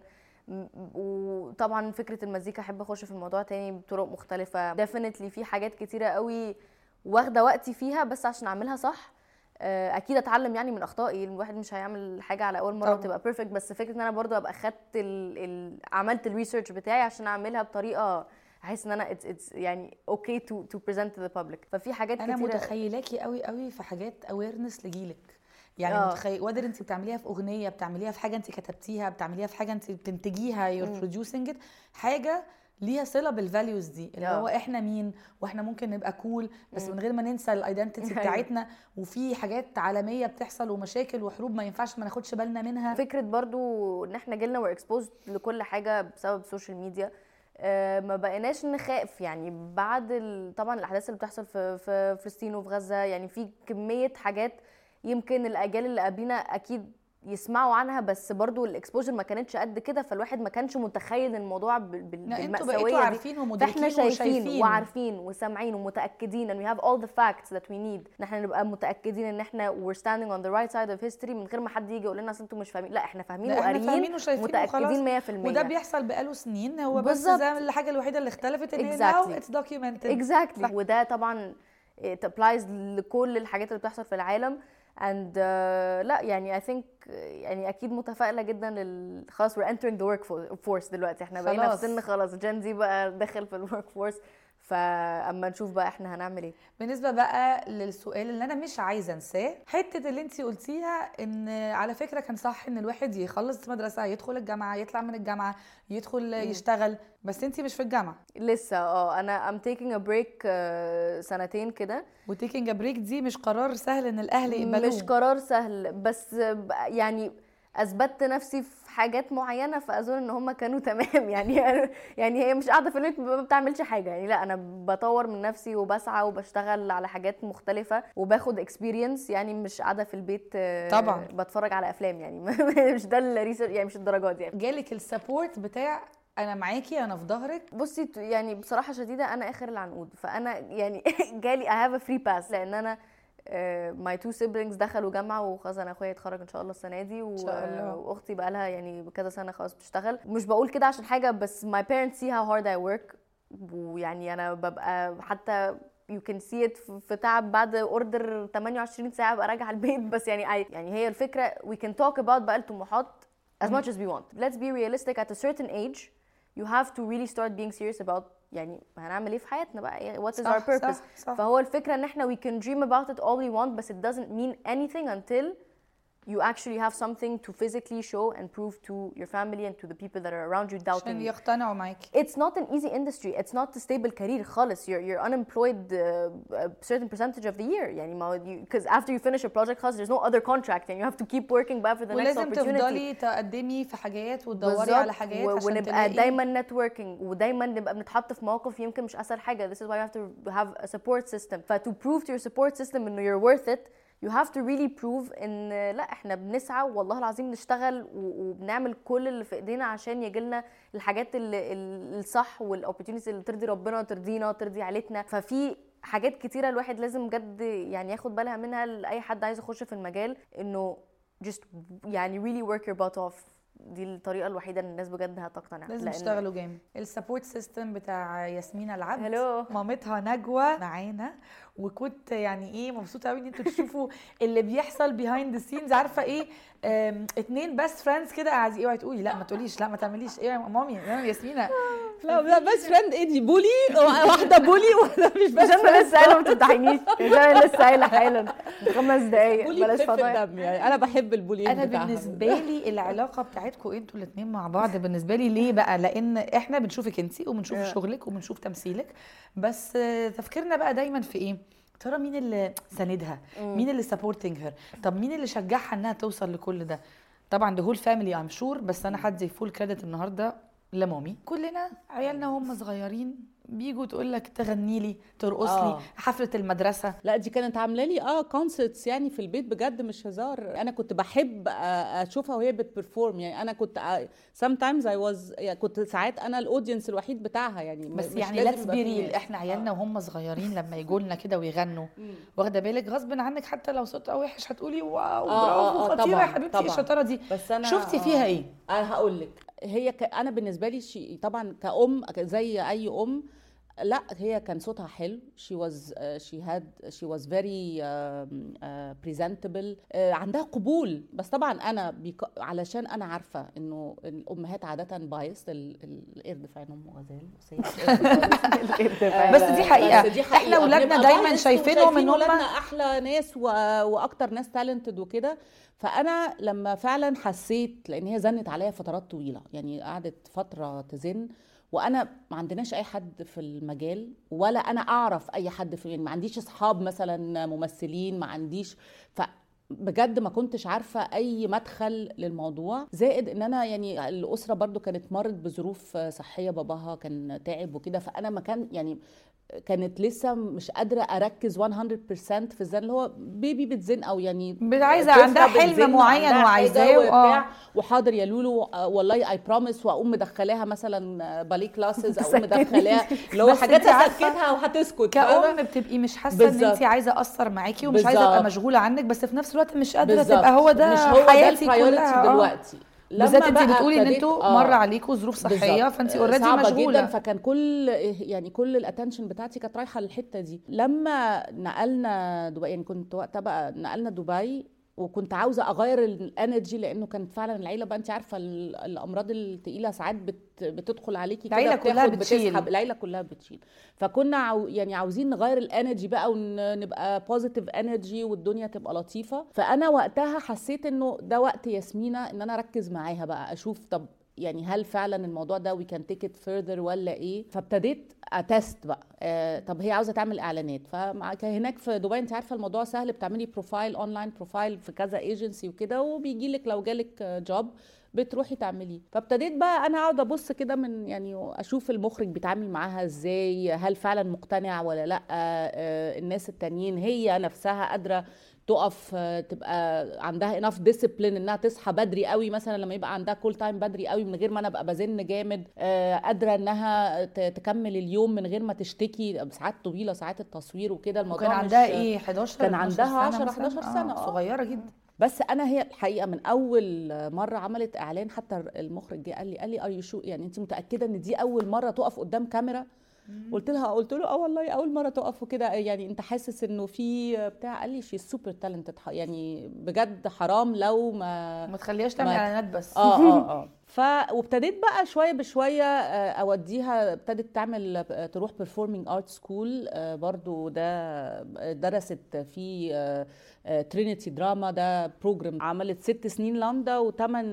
وطبعا فكره المزيكا احب اخش في الموضوع تاني بطرق مختلفه. ديفينتلي في حاجات كتيره قوي واخده وقتي فيها بس عشان اعملها صح. اكيد اتعلم يعني من اخطائي، الواحد مش هيعمل حاجه على اول مره وتبقى بيرفكت، بس فكره ان انا برضو ابقى خدت عملت الريسيرش بتاعي عشان اعملها بطريقه احس ان انا it's يعني اوكي تو بريزنت تو ذا بابليك. ففي حاجات انا كتيره متخيلاكي قوي قوي في حاجات اويرنس لجيلك يعني. متخيل وادر انت بتعمليها في اغنيه، بتعمليها في حاجه انت كتبتيها، بتعمليها في حاجه انت بتنتجيها you're producing it، حاجه ليها صله بالفاليوز دي اللي هو احنا مين واحنا ممكن نبقى كول بس من غير ما ننسى الايدنتيتي بتاعتنا، وفي حاجات عالميه بتحصل ومشاكل وحروب ما ينفعش ما ناخدش بالنا منها. فكره برضو ان احنا جيلنا وير اكسبوزد لكل حاجه بسبب السوشيال ميديا، ما بقيناش نخاف يعني بعد طبعا الاحداث اللي بتحصل في فلسطين وفي غزه. يعني في كميه حاجات يمكن الاجيال اللي قبلنا اكيد يسمعوا عنها، بس برضو الاكسبوجر ما كانتش قد كده، فالواحد ما كانش متخيل الموضوع بالمأساوية دي. عارفين ومدركين شايفين وعارفين وسامعين ومتأكدين and we have all the facts that we need. نحن نبقى متأكدين ان احنا we're standing on the right side of history من غير ما حد يجي يقول لنا اصل انتوا مش فاهمين. لا احنا فاهمين وقاريين متأكدين 100%. وده بيحصل بقاله سنين، هو بس زي الحاجة الوحيدة اللي اختلفت ان now it's documented. وده طبعا it applies لكل الحاجات اللي بتحصل في العالم. and لا يعني I think يعني اكيد متفائله جدا خلاص we're entering the workforce دلوقتي. احنا بقينا في سن خلاص جين زي بقى داخل في الورك فورس، فاما نشوف بقى احنا هنعمل ايه. بالنسبه بقى للسؤال اللي انا مش عايزه انساه، حته اللي انتي قلتيها ان على فكره كان صح ان الواحد يخلص مدرسه يدخل الجامعه يطلع من الجامعه يدخل يشتغل، بس انتي مش في الجامعه لسه. انا I'm taking a break سنتين كده. وتيكينج بريك دي مش قرار سهل ان الاهل يقبلوه، مش قرار سهل، بس يعني اثبتت نفسي في حاجات معينه فاظن ان هم كانوا تمام. يعني هي مش قاعده في البيت ما بتعملش حاجه يعني، لا انا بطور من نفسي وبسعى وبشتغل على حاجات مختلفه وباخد اكسبيرينس، يعني مش قاعده في البيت طبعا بتفرج على افلام يعني مش ده الريسيرش يعني، مش الدرجات يعني. جالك السبورت بتاع انا معاكي انا في ظهرك؟ بصي يعني بصراحه شديده انا اخر العنقود، فانا يعني جالي I have a free pass لان انا my two siblings دخلوا جامعه وخلاص. انا اخويا اتخرج ان شاء الله السنه دي واختي بقى لها يعني كذا سنه خلاص بتشتغل. مش بقول كده عشان حاجه، بس my parents see how hard I work، ويعني انا ببقى حتى you can see it في تعب بعد اوردر 28 ساعه بقى راجعه البيت. بس يعني هي الفكره we can talk about بقى الطموحات as much as we want. Let's be realistic at a certain age you have to really start being serious about يعني هنعمل ايه في حياتنا بقى، what is our purpose. صح. فهو الفكرة ان احنا we can dream about it all we want but it doesn't mean anything until you actually have something to physically show and prove to your family and to the people that are around you doubting عشان يقتنعوا معاكي. It's not an easy industry, it's not a stable career خالص. You're unemployed a certain percentage of the year يعني because after you finish a project خلاص there's no other contract and you have to keep working بقى for the next opportunity. ولازم تفضلي تقدمي في حاجات وتدوري على حاجات عشان ونبقى دايما networking ودايما نبقى بنتحط في مواقف يمكن مش اسهل حاجة. This is why you have to have a support system. to prove to your support system انه you're worth it you have to really prove ان لا احنا بنسعى والله العظيم نشتغل وبنعمل كل اللي في ايدينا عشان يجيلنا الحاجات الصح والاوبورتيونيتيز اللي ترضي ربنا وترضينا وترضي عيلتنا. ففي حاجات كتيره الواحد لازم بجد يعني ياخد بالها منها لاي حد عايز يخش في المجال، انه just يعني really work your butt off. دي الطريقه الوحيده اللي الناس بجد هتقتنع. لازم تشتغلوا جامد. السبورت سيستم بتاع ياسمين العبد هلو مامتها نجوى معانا، وكنت يعني ايه مبسوطه قوي ان انتوا تشوفوا اللي بيحصل بيهايند ذا سينز. عارفه ايه اتنين بس فريندز كده قاعدين. اوعي تقولي لا ما تقوليش لا ما تعمليش ايه يا مامي يا ياسمينه لا بس فريند ايه دي بولي واحده بولي واحده مش بس. انا لسه قايله ما تمتحنيش انا لسه قايله حالا 5 دقايق بلاش فضايح. يعني انا بحب البولي. انا بالنسبه لي العلاقه بتاعتكم انتوا الاثنين مع بعض بالنسبه لي ليه بقى؟ لان احنا بنشوفك انتي وبنشوف شغلك وبنشوف تمثيلك، بس تفكيرنا بقى دايما في ايه؟ ترى مين اللي ساندها؟ مين اللي سبورتنج هير؟ طب مين اللي شجعها انها توصل لكل ده؟ طبعا ده هول فاميلي ام شور، بس انا هدي فول كريدت النهارده لمامي. كلنا عيالنا وهم صغيرين بيجوا تقول لك تغني لي ترقص لي حفله المدرسه. لا دي كانت عامله لي كونسرتس يعني في البيت بجد مش هزار. انا كنت بحب اشوفها وهي بتبرفورم يعني. انا كنت sometimes I was يعني كنت ساعات انا الاودينس الوحيد بتاعها يعني. بس يعني لاتس بي ريل احنا عيالنا وهم صغيرين لما يجوا لنا كده ويغنوا واخده بالك غصب عنك حتى لو صوتها وحش هتقولي واو برافو خطيره يا حبيبتي الشطاره دي. بس انا شفتي فيها ايه؟ انا هقول لك هي انا بالنسبه لي طبعا كأم زي اي ام، لا هي كان صوتها حلو. she was very presentable. عندها قبول. بس طبعا انا علشان انا عارفه انه الامهات عاده بايس. القرد في عين امه غزال بس دي حقيقه. احنا ولادنا دايما شايفينهم ان هم احلى ناس واكتر ناس تالنتد وكده. فانا لما فعلا حسيت، لان هي زنت عليا فترات طويله يعني قعدت فتره تزن، وانا ما عندناش اي حد في المجال، ولا انا اعرف اي حد في، يعني ما عنديش اصحاب مثلا ممثلين، ما عنديش، بجد ما كنتش عارفة أي مدخل للموضوع. زائد إن أنا يعني الأسرة برضو كانت مرت بظروف صحية، باباها كان تعب وكده، فأنا ما كان يعني كانت لسه مش قادرة أركز 100% في الزن اللي هو بيبي بتزن، أو يعني عايزة عندها حلم معين وعايزاه وحاضر يا لولو والله اي بروميس، واقوم مدخلاها مثلا باليه كلاسز، اقوم مدخلاها اللي هو حاجات تسكتها وهتسكت. كأم بتبقي مش حاسة ان انت عايزة اثر معاكي ومش عايزة ابقى مشغولة عنك، بس في نفس الوقت مش قادرة تبقى هو ده مش هو حياتي ده كلها دلوقتي. بالذات انت بتقولي ان انتوا مر عليكم ظروف صحيه فانت اوريدي مشغوله جدا، فكان كل الاتنشن بتاعتي كانت رايحه للحته دي. لما نقلنا دبي، يعني كنت وقتها بقى نقلنا دبي، وكنت عاوزه اغير الانرجي، لانه كانت فعلا العيله بقى انت عارفه الامراض الثقيله ساعات بتدخل عليكي كده، العيله كلها بتسحب، العيله كلها بتشيل. فكنا يعني عاوزين نغير الانرجي بقى ونبقى بوزيتيف انرجي والدنيا تبقى لطيفه. فانا وقتها حسيت انه ده وقت ياسمينة ان انا اركز معاها بقى، اشوف طب يعني هل فعلا الموضوع ده وي كان تيك ات فيرذر ولا ايه. فابتديت اتست بقى طب هي عاوزه تعمل اعلانات، فهناك في دبي انت عارفه الموضوع سهل، بتعملي بروفايل اونلاين، بروفايل في كذا ايجنسي وكده، وبيجي لك لو جالك جوب بتروحي تعمليه. فابتديت بقى انا اقعد ابص كده من يعني اشوف المخرج بيتعامل معاها ازاي، هل فعلا مقتنع ولا لا، الناس التانيين هي نفسها قادره تقف، تبقى عندها enough discipline انها تصحى بدري قوي مثلا لما يبقى عندها كول تايم بدري قوي من غير ما انا ابقى بزن جامد، قادره انها تكمل اليوم من غير ما تشتكي، ساعات طويله ساعات التصوير وكده. الموضوع كان عندها ايه 11 كان عندها 10 11 سنه صغيره جدا. بس انا هي الحقيقه من اول مره عملت اعلان، حتى المخرج جه قال لي ار شو، يعني انت متاكده ان دي اول مره تقف قدام كاميرا؟ قلت له والله اول مره تقف وكده، يعني انت حاسس انه في بتاع؟ قال لي شي سوبر تالنتد، يعني بجد حرام لو ما تخليهاش تعمل اعلانات بس. وابتديت بقى شويه بشويه اوديها، ابتدت تعمل تروح بيرفورمينج ارت سكول، برضو ده درست في ترينيتي دراما، ده بروجرام عملت 6 سنين لاندا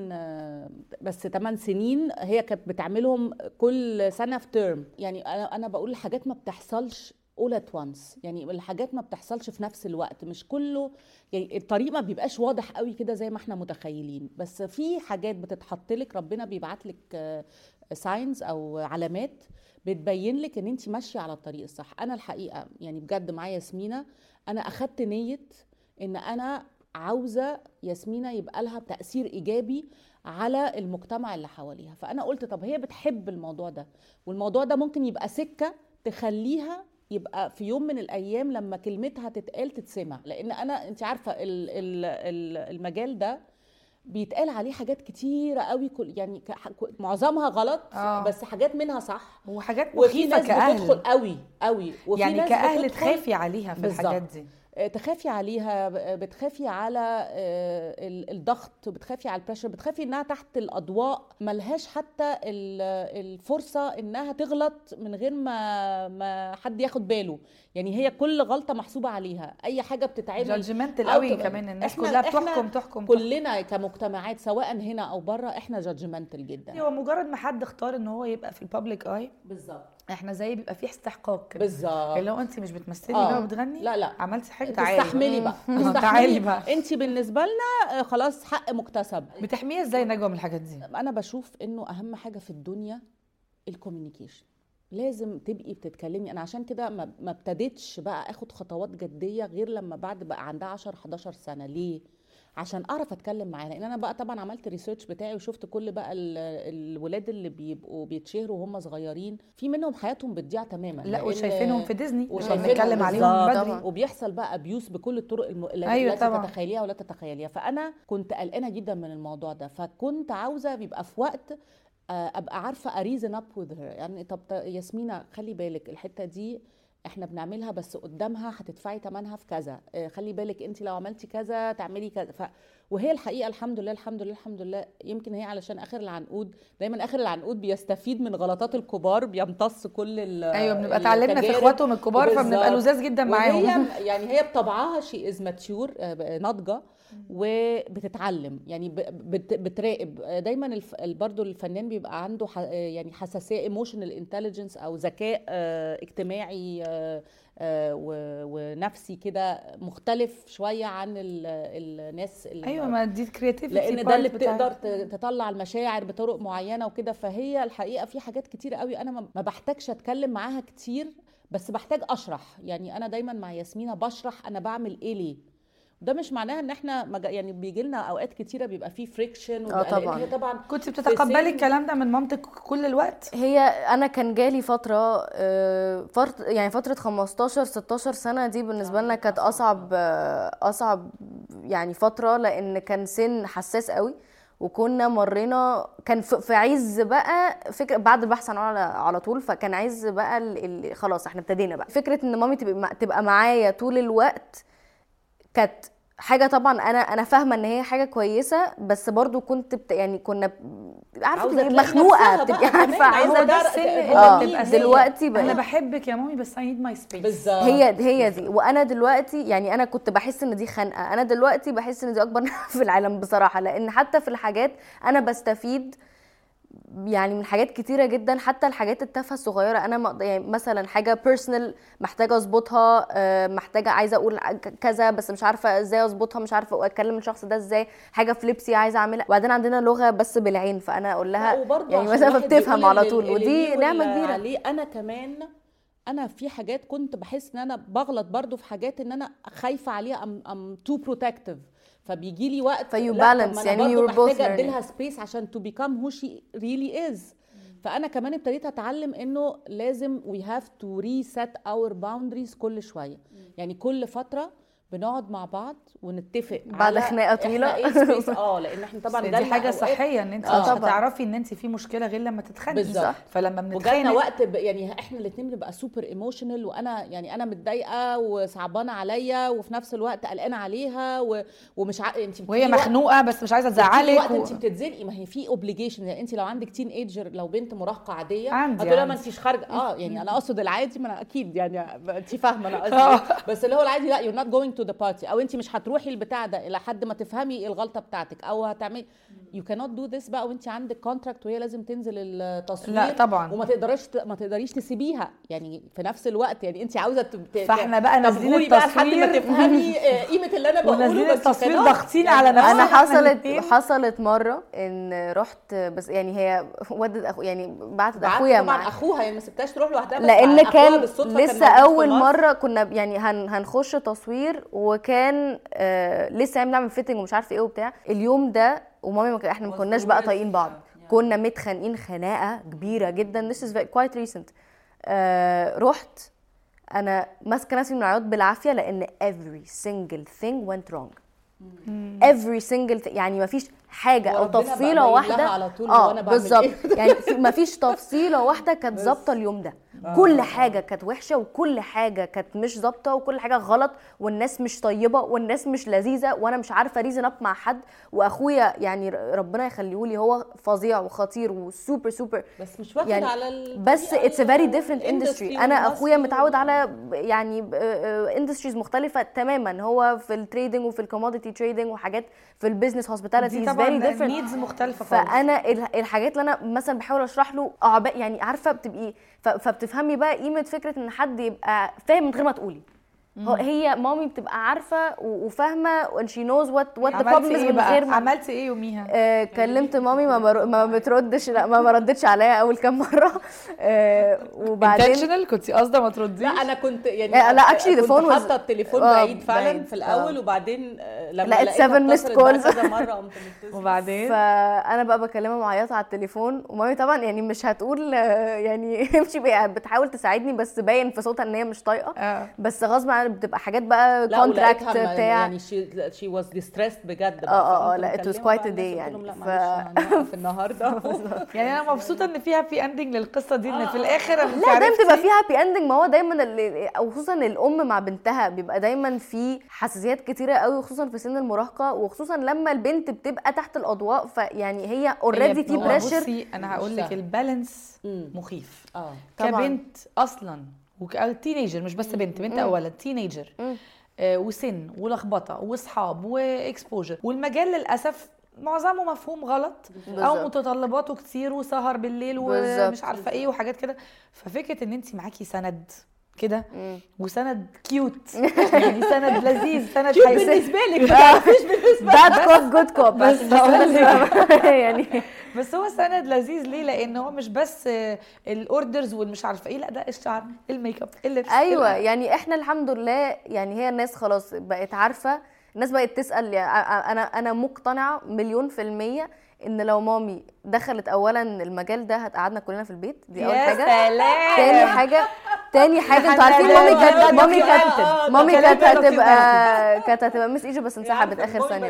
بس 8 سنين هي كانت بتعملهم كل سنه في تيرم. يعني انا بقول الحاجات ما بتحصلش all at once، يعني الحاجات ما بتحصلش في نفس الوقت، مش كله يعني الطريق ما بيبقاش واضح قوي كده زي ما احنا متخيلين، بس في حاجات بتتحط لك، ربنا بيبعت لك ساينز او علامات بتبين لك ان انت ماشيه على الطريق الصح. انا الحقيقه يعني بجد معايا ياسمينة، انا اخدت نيه ان انا عاوزه ياسمينة يبقى لها تاثير ايجابي على المجتمع اللي حواليها. فانا قلت طب هي بتحب الموضوع ده، والموضوع ده ممكن يبقى سكه تخليها يبقى في يوم من الايام لما كلمتها تتقال تتسمع. لان انت عارفه المجال ده بيتقال عليه حاجات كتيره قوي، يعني معظمها غلط بس حاجات منها صح، وحاجات مخيفه كأهل بتدخل قوي، وفي يعني ناس كأهل تخافي عليها في الحاجات دي، تخافي عليها، بتخافي على الضغط، بتخافي على البريشر، بتخافي انها تحت الاضواء ملهاش حتى الفرصه انها تغلط من غير ما حد ياخد باله. يعني هي كل غلطه محسوبه عليها، اي حاجه بتتعمل جادجمنتال قوي كمان، الناس كلها بتحكم كلنا كمجتمعات سواء هنا او بره احنا جادجمنتال جدا. هو مجرد ما حد اختار ان هو يبقى في البابليك اي بالظبط، احنا زي بيبقى فيه استحقاق كده بالظبط، اللي هو انت مش بتمثلي بقى وبتغني، لا عملتي حاجه تستحملي بقى تعالي بقى انت بالنسبه لنا خلاص حق مكتسب. بتحميها ازاي نجوى من الحاجات دي؟ انا بشوف انه اهم حاجه في الدنيا الكوميونيكيشن، لازم تبقي بتتكلمي. انا عشان كده ما ابتديتش بقى اخد خطوات جديه غير لما بعد بقى عندها 10 11 سنه. ليه؟ عشان اعرف اتكلم معاها، لان انا بقى طبعا عملت ريسيرش بتاعي وشفت كل بقى الولاد اللي بيبقوا بيتشهروا وهم صغيرين في منهم حياتهم بتضيع تماما، لا وشايفينهم في ديزني وشايفينهم عليهم بدري، وبيحصل بقى ابيوس بكل الطرق أيوة التي تتخيليها ولا تتخيليها. فانا كنت قلقانه جدا من الموضوع ده، فكنت عاوزه بيبقى في وقت ابقى عارفه اريزن اب وذ هير، يعني طب ياسمينة خلي بالك الحته دي احنا بنعملها بس قدامها هتدفعي ثمنها في كذا، خلي بالك انت لو عملتي كذا تعملي كذا. وهي الحقيقه الحمد لله يمكن هي علشان اخر العنقود، دايما اخر العنقود بيستفيد من غلطات الكبار، بيمتص كل ايوه بنبقى اتعلمنا في اخواتهم الكبار فبنبقى لذاذ جدا معاهم. يعني هي بطبعها شي از ماتيور، ناضجه، وبتتعلم، يعني بتراقب دايما. برضو الفنان بيبقى عنده يعني حساسيه، ايموشنال انتليجنس او ذكاء اجتماعي ونفسي كده مختلف شويه عن الناس ايوه، ما دي كرياتيفيتي، لان ده اللي بتقدر تطلع المشاعر بطرق معينه وكده. فهي الحقيقه في حاجات كتير قوي انا ما بحتاجش اتكلم معاها كتير، بس بحتاج اشرح. يعني انا دايما مع ياسمينة بشرح انا بعمل ايه ليه. ده مش معناها ان احنا يعني بيجي لنا اوقات كتيره بيبقى فيه فريكشن. طبعا. هي طبعا كنت بتتقبلي الكلام ده من مامتك كل الوقت؟ هي انا كان جالي فتره يعني فتره 15 16 سنه دي بالنسبه لنا كانت اصعب يعني فتره، لان كان سن حساس قوي، وكنا مرينا كان في عز بقى فكره بعد البحث عن على طول. فكان عز بقى خلاص احنا ابتدينا بقى فكره ان مامي تبقى معايا طول الوقت. كانت حاجه طبعا انا فاهمه ان هي حاجه كويسه، بس برضو كنت يعني كنا عارفه تبقي مخنوقه، بتبقي عارفه عايزه دلوقتي انا بحبك يا مامي بس I need my space. بالظبط، هي دي. وانا دلوقتي يعني انا كنت بحس ان دي خنقه، انا دلوقتي بحس ان دي اكبر في العالم بصراحه، لان حتى في الحاجات انا بستفيد يعني من حاجات كتيرة جدا، حتى الحاجات التافهة الصغيرة. انا يعني مثلا حاجة بيرسونال محتاجة اظبطها، محتاجة عايزة اقول كذا بس مش عارفة ازاي اظبطها، مش عارفة اتكلم الشخص ده ازاي، حاجة في لبسي عايزة اعملها. وبعدين عندنا لغة بس بالعين، فانا اقول لها يعني مثلا فبتفهم على طول، ودي نعمة كبيرة عليه. انا كمان انا في حاجات كنت بحس ان انا بغلط برضو في حاجات ان انا خايفة عليها I'm too protective. فبيجي لي وقت فيو بالانس، يعني you're both محتاجه اديلها سبيس عشان to become who she really is. فانا كمان ابتديت اتعلم انه لازم we have to reset our boundaries كل شويه. يعني كل فتره بنقعد مع بعض ونتفق بعد خناقه طويله لان احنا طبعا دي حاجه صحيه ان انت مش هتعرفي ان انت في مشكله غير لما تتخانقي. فلما بنتخانق وجالنا وقت يعني احنا الاثنين بنبقى سوبر ايموشنال، وانا يعني انا متضايقه وصعبانه عليا وفي نفس الوقت قلقانه عليها ومش انت وهي مخنوقه بس مش عايزه تزعلك وقت انت بتتزنقي. ما هي في اوبليجيشن. يعني انت لو عندك تين ايجر، لو بنت مراهقه عاديه هتقولها ما انتيش خارجه. يعني انا اقصد العادي، ما انا اكيد يعني انت فاهمه انا قصدي بس اللي هو العادي لا you're not going to the party، او انت مش هتروحي البتاع ده الى حد ما تفهمي الغلطه بتاعتك، او هتعملي you cannot do this بقى وانت عندك كونتراكت وهي لازم تنزل التصوير. لا طبعا، وما تقدريش تسيبيها يعني في نفس الوقت. يعني انت عاوزه فاحنا بقى نازلين التصوير لحد ما تفهمي قيمه اللي انا بقوله. ونازلين التصوير ضاغطين على نفسنا. انا حصلت مره ان رحت، بس يعني هي ودت يعني بعتت اخويا طبعا اخوها، يعني ما سبتهاش تروح لوحدها، لان كان لسه اول مره كنا يعني هنخش تصوير، وكان لسه بنعمل فيتنج ومش عارفه ايه وبتاع. اليوم ده ومامي احنا ما كناش بقى طايقين بعض، كنا متخانقين خناقه كبيره جدا. this is quite recent. رحت انا ماسكه نفسي من العياط بالعافيه، لان every single thing went wrong. every single thing، يعني ما فيش حاجه او تفصيله واحده بالظبط يعني ما فيش تفصيله واحده كانت ظابطه اليوم ده. كل حاجه كانت وحشه، وكل حاجه كانت مش ظابطه، وكل حاجه غلط، والناس مش طيبه، والناس مش لذيذه، وانا مش عارفه ريزن اب مع حد. واخويا يعني ربنا يخليه لي هو فظيع وخطير وسوبر سوبر، بس مش واخد يعني على بس اتس ا فيري ديفرنت اندستري. انا اخويا متعود على يعني اندستريز مختلفه تماما، هو في التريدنج وفي الكوموديتي تريدنج وحاجات في البيزنس هوسبيتاليتي فيري ديفرنت، نيدز مختلفه خالص. فانا الحاجات اللي انا مثلا بحاول اشرح له يعني عارفه بتبقي فبتفهمي بقى قيمه فكره ان حد يبقى فاهم من غير ما تقولي. هي مامي بتبقى عارفه وفاهمه and she knows what the problem is من غير ما. عملتي ايه يوميها؟ كلمت مامي ما بتردش، لا ما ردتش عليا اول كام مره. وبعدين intentional كنتي قاصده ما ترديش؟ لا انا كنت يعني لا اكشلي the phone was حاطه التليفون بعيد فعلا في الاول، وبعدين لما لقيت 7 missed calls كذا مره قمت متصله. وبعدين فانا بقى بكلمها معيطه على التليفون، ومامي طبعا يعني مش هتقول يعني امشي بقى، بتحاول تساعدني بس باين في صوتها ان هي مش طايقه. بس غصب عنها بتبقى حاجات بقى كونتراكت بتاع يعني she was distressed بجد. لا it was quite a day يعني في النهارده يعني انا مبسوطه ان في هابي اندنج للقصه دي، ان في الاخر لا دايما بتبقى فيها هابي اندنج. ما هو دايما او خصوصا الام مع بنتها بيبقى دايما في حساسيات كتيره قوي، وخصوصا في سن المراهقه، وخصوصا لما البنت بتبقى تحت الاضواء، فيعني هي اوريدي في بريشر. بصي انا هقول لك البالانس مخيف طبعا. كبنت اصلا وتينيجر، مش بس بنت اولا تينيجر، وسن ولخبطه واصحاب واكسبوجر، والمجال للاسف معظمه مفهوم غلط او متطلباته كتير وسهر بالليل ومش عارفه ايه وحاجات كده. ففكره ان انت معاكي سند كده وسند كيوت يعني سند لذيذ، سند كيوت بالنسبه لك ما تعرفيش بالنسبه باد كوب جود كوب بس يعني بس هو سند لذيذ ليه؟ لان هو مش بس الاوردرز والمش عارفه ايه، لا ده الشعر، الميك اب، اللبس. ايوه يعني احنا الحمد لله يعني هي الناس خلاص بقت عارفه، الناس بقت تسال. انا مقتنعه 1,000,000% ان لو مامي دخلت اولا المجال ده هتقعدنا كلنا في البيت، دي اول حاجه. تاني حاجه انتوا عارفين مامي كانت هتبقى مس ايجو بس انسحبت اخر ثانيه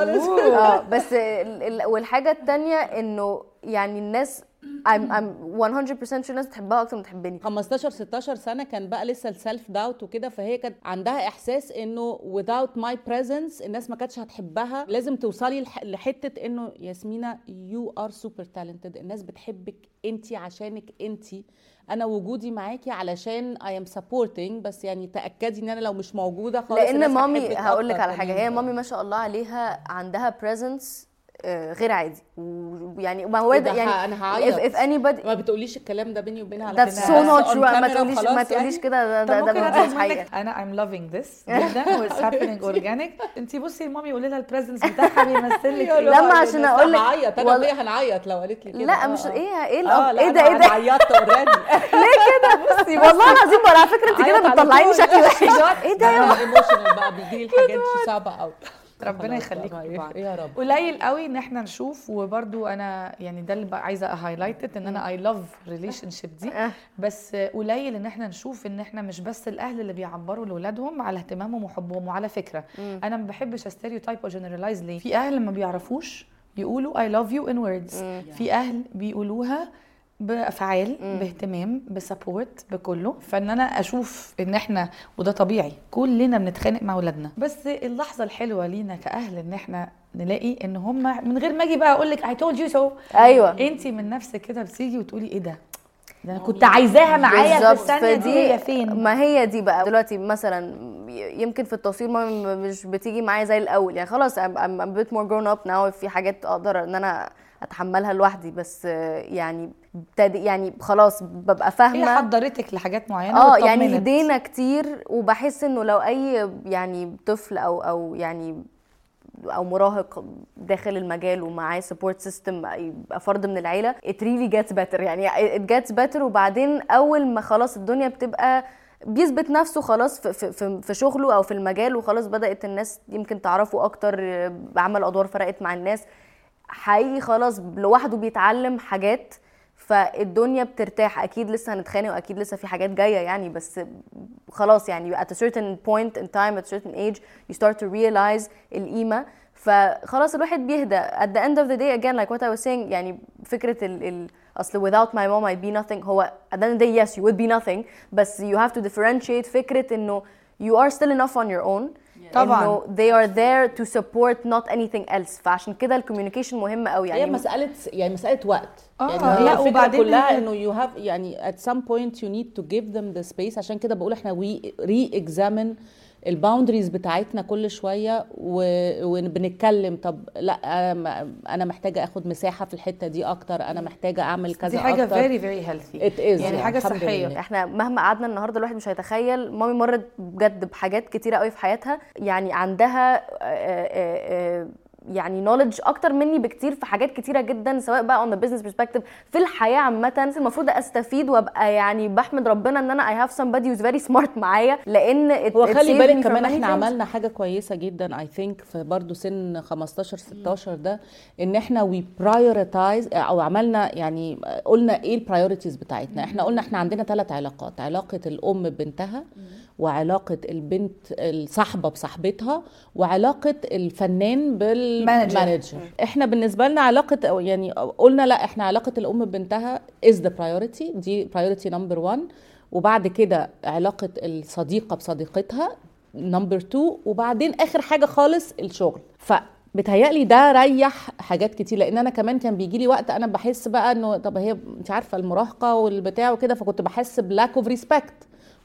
بس والحاجه الثانيه انه يعني الناس I'm 100% sure الناس بتحبها اكتر من بتحبني. 15-16 سنه كان بقى لسه السلف داوت وكده، فهي كانت عندها احساس انه without my presence الناس ما كانتش هتحبها. لازم توصلي لحته انه ياسمينة you are super talented، الناس بتحبك انتي عشانك انتي، انا وجودي معاكي علشان I am supporting، بس يعني تاكدي ان انا لو مش موجوده خالص لان مامي هقول لك على حاجه، هي مامي ما شاء الله عليها عندها presence غير عادي، ويعني ما هو يعني انا هعيط if anybody ما بتقوليش الكلام ده بيني وبينها على فكره. ما تقوليش كده، ده مش حقيقه. انا I'm loving this جدا و it's happening organic. انتي بصي لمامي قولي لها البريزنس بتاعها بيمثل لك لما عشان اقول لك هعيط انا وهي هنعيط لو قالت لي كده. لا مش ايه ده انا عيطت اوريدي. ليه كده؟ بصي والله العظيم على فكره انت كده بتطلعيني شكلي وحش. ايه ده يا ايموشنال بقى بيجي لي الحاجات دي صعبه قوي. ربنا يخليكم لبعض يا رب. قليل قوي ان احنا نشوف، وبرضو انا يعني ده اللي بقى عايزه اهايلايت ان انا اي لاف ريليشن شيب دي، بس قليل ان احنا نشوف ان احنا مش بس الاهل اللي بيعبروا لاولادهم على اهتمامهم وحبهم. وعلى فكره انا ما بحبش استيريوتايب او جنرالايز. ليه؟ في اهل ما بيعرفوش يقولوا اي لاف يو ان ووردز، في اهل بيقولوها بافعال، باهتمام، بسبورت، بكله. فان انا اشوف ان احنا وده طبيعي كلنا بنتخانق مع اولادنا، بس اللحظه الحلوه لينا كاهل ان احنا نلاقي ان هم من غير ما اجي بقى اقول لك I told you so، ايوه انتي من نفسك كده بتيجي وتقولي ايه ده انا كنت عايزاها معايا في الثانيه دي، هي فين؟ ما هي دي بقى دلوقتي مثلا يمكن في التوصيل مامي مش بتيجي معايا زي الاول، يعني خلاص I'm a bit more grown up now، في حاجات اقدر ان انا اتحملها لوحدي، بس يعني خلاص ببقى فاهمه هي حضرتك لحاجات معينه يعني هدينا كتير. وبحس انه لو اي يعني طفل او يعني او مراهق داخل المجال ومعاه سبورت سيستم يبقى فرد من العيله it really gets better، يعني it gets better. وبعدين اول ما خلاص الدنيا بتبقى بيثبت نفسه خلاص في شغله او في المجال، وخلاص بدات الناس يمكن تعرفه اكتر، عمل ادوار فرقت مع الناس حقيقي، خلاص لوحده بيتعلم حاجات، فالدنيا بترتاح. اكيد لسه هنتخانق واكيد لسه في حاجات جايه يعني، بس خلاص يعني at a certain point in time at a certain age you start to realize القيمه، فخلاص الواحد بيهدى. at the end of the day again like what I was saying، يعني فكره اصل without my mom I'd be nothing، هو at the end of the day yes you would be nothing، بس you have to differentiate فكره انه you are still enough on your own طبعا، انه they are there to support not anything else. فعشان كده الكوميونيكيشن مهمه قوي، يعني هي مساله وقت. يعني لا وبعدين كلها انه you have يعني at some point you need to give them the space. عشان كده بقول احنا re-examine الباوندريز بتاعتنا كل شويه وبنتكلم طب لا انا محتاجه اخد مساحه في الحته دي اكتر، انا محتاجه اعمل كذا دي حاجه اكتر. very very healthy يعني حاجه صحيه. احنا مهما قعدنا النهارده الواحد مش هيتخيل مامي مرت بجد بحاجات كتيره قوي في حياتها، يعني عندها يعني نوليدج اكتر مني بكتير في حاجات كتيره جدا، سواء بقى on the business perspective في الحياه عامه. المفروض استفيد وابقى يعني بحمد ربنا ان انا I have somebody who's very smart معايا، لان وخلي بالك كمان احنا عملنا حاجه كويسه جدا I think في برضو سن 15-16 ده، ان احنا we prioritize او عملنا يعني قلنا ايه البرايورتيز بتاعتنا. احنا قلنا احنا عندنا 3 علاقات، علاقه الام ببنتها، وعلاقه البنت الصاحبه بصاحبتها، وعلاقه الفنان بالمانجر. احنا بالنسبه لنا علاقه يعني قلنا لا احنا علاقه الام ببنتها is the priority، دي priority number 1، وبعد كده علاقه الصديقه بصديقتها number 2، وبعدين اخر حاجه خالص الشغل. بتهيألي ده ريح حاجات كتير، لان انا كمان كان بيجي لي وقت انا بحس بقى انه طب هي انت عارفه المراهقه والبتاع وكده، فكنت بحس بلاك اوف ريسبكت،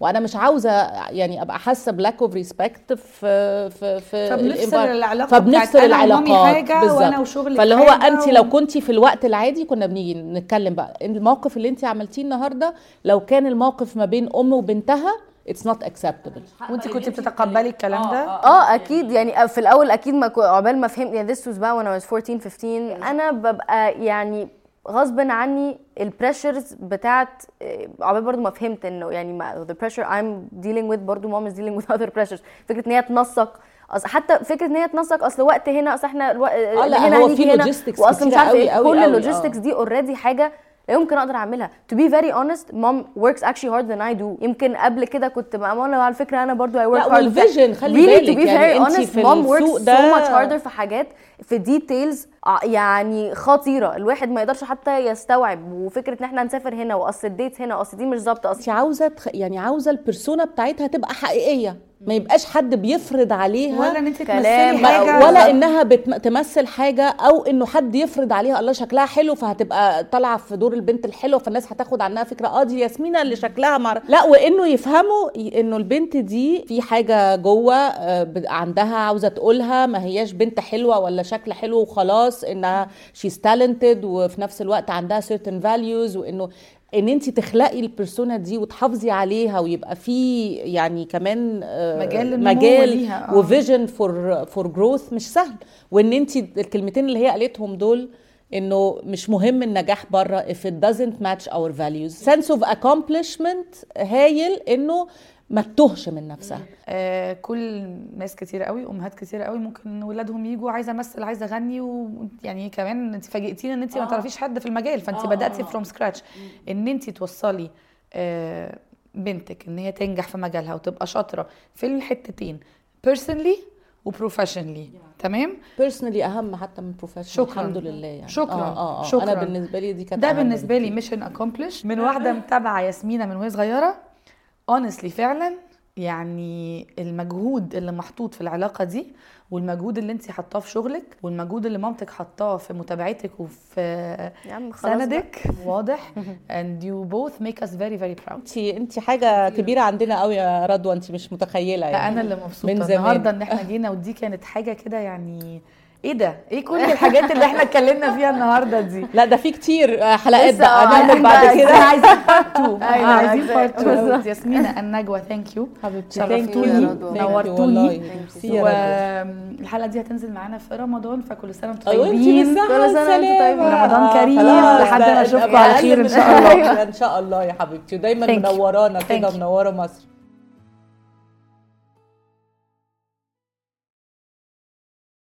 وانا مش عاوزه يعني ابقى حاسه بلاك اوف ريسبكت في فبنفصل العلاقه فبنفصل العلاقات وانا وشغلي. فاللي هو انت لو كنتي في الوقت العادي كنا بنيجي نتكلم بقى الموقف اللي انت عملتيه النهارده، لو كان الموقف ما بين ام وبنتها it's not acceptable. وانت كنتي بتتقبلي الكلام ده؟ اكيد يعني في الاول اكيد ما عقبال ما فهمت يعني this was بقى when I was 14 15 انا ببقى يعني غصب عني البريشرز بتاعت عقبال برضو ما فهمت انه يعني the pressure I'm dealing with برضو mom is dealing with other pressures. فكره ان هي تنسق حتى فكره ان هي تنسق اصل وقت هنا اصل احنا هنا هنيجي هنا واصل مش عارفه كل اللوجيستكس دي اوريدي حاجه لا يمكن اقدر اعملها. To be very honest mom works actually harder than I do. يمكن قبل كده كنت ماما على فكره انا برضو I work hard. لا والفيجن خلي بالك to be يعني very honest mom works so much harder في حاجات في ديتيلز يعني خطيره الواحد ما يقدرش حتى يستوعب. وفكره ان احنا نسافر هنا واصل الديت هنا واصل دي مش ظابطه اصلا. انت عاوزه يعني عاوزه البرسونا بتاعتها تبقى حقيقيه، ما يبقاش حد بيفرض عليها ولا ان انت تمثلي حاجه ولا انها تمثل حاجه او انه حد يفرض عليها الله شكلها حلو فهتبقى طالعه في دور البنت الحلوه فالناس هتاخد عنها فكره دي ياسمينة اللي شكلها لا، وانه يفهموا انه البنت دي في حاجه جوه عندها عاوزه تقولها، ما هياش بنت حلوه ولا شكل حلو وخلاص، انها she's talented وفي نفس الوقت عندها certain values، وانه ان انت تخلقي البرسونا دي وتحافظي عليها ويبقى في يعني كمان مجال وفيجن فور جروث مش سهل. وان انت الكلمتين اللي هي قالتهم دول انه مش مهم النجاح بره if it doesn't match our values sense of accomplishment هايل انه ما تتوهش من نفسها. كل ناس كتير قوي امهات كتير قوي ممكن ولادهم يجوا عايزه امثل عايزه اغني ويعني كمان انت فاجئتينا ان انت ما تعرفيش حد في المجال فانت بداتي فروم سكراتش ان انت توصلي بنتك ان هي تنجح في مجالها وتبقى شاطره في الحتتين personally وبروفيشنالي. تمام personally اهم حتى من professional. شكرا الحمد لله يعني شكرا. شكرا. انا بالنسبه لي دي كانت ده بالنسبه لي ميشن اكومبليش من واحده متابعه ياسمينة من وهي صغيره. honestly فعلا يعني المجهود اللي محطوط في العلاقة دي والمجهود اللي انت حطاه في شغلك والمجهود اللي مامتك حطاه في متابعتك وفي سندك واضح and you both make us very very proud. انت حاجة كبيرة عندنا قوي يا رضوى، انت مش متخيلة يعني. انا اللي مبسوطة النهاردة ان احنا جينا ودي كانت حاجة كده يعني ايه ده ايه كل الحاجات اللي احنا اتكلمنا فيها النهارده دي. لا ده في كتير حلقات بقى هنعمل بعد كده. عايزين بارت 2 عايزين بارت 2. ياسمينة النجوى ثانك يو حبيبتي شرفتوني نورتوني. والحلقه دي هتنزل معانا في رمضان فكل سنه وانتم طيبين. كل سنه وانتم طيبين رمضان كريم لحد ما اشوفكم على خير ان شاء الله. ان شاء الله يا حبيبتي ودايما منورانا كده ومنوره مصر.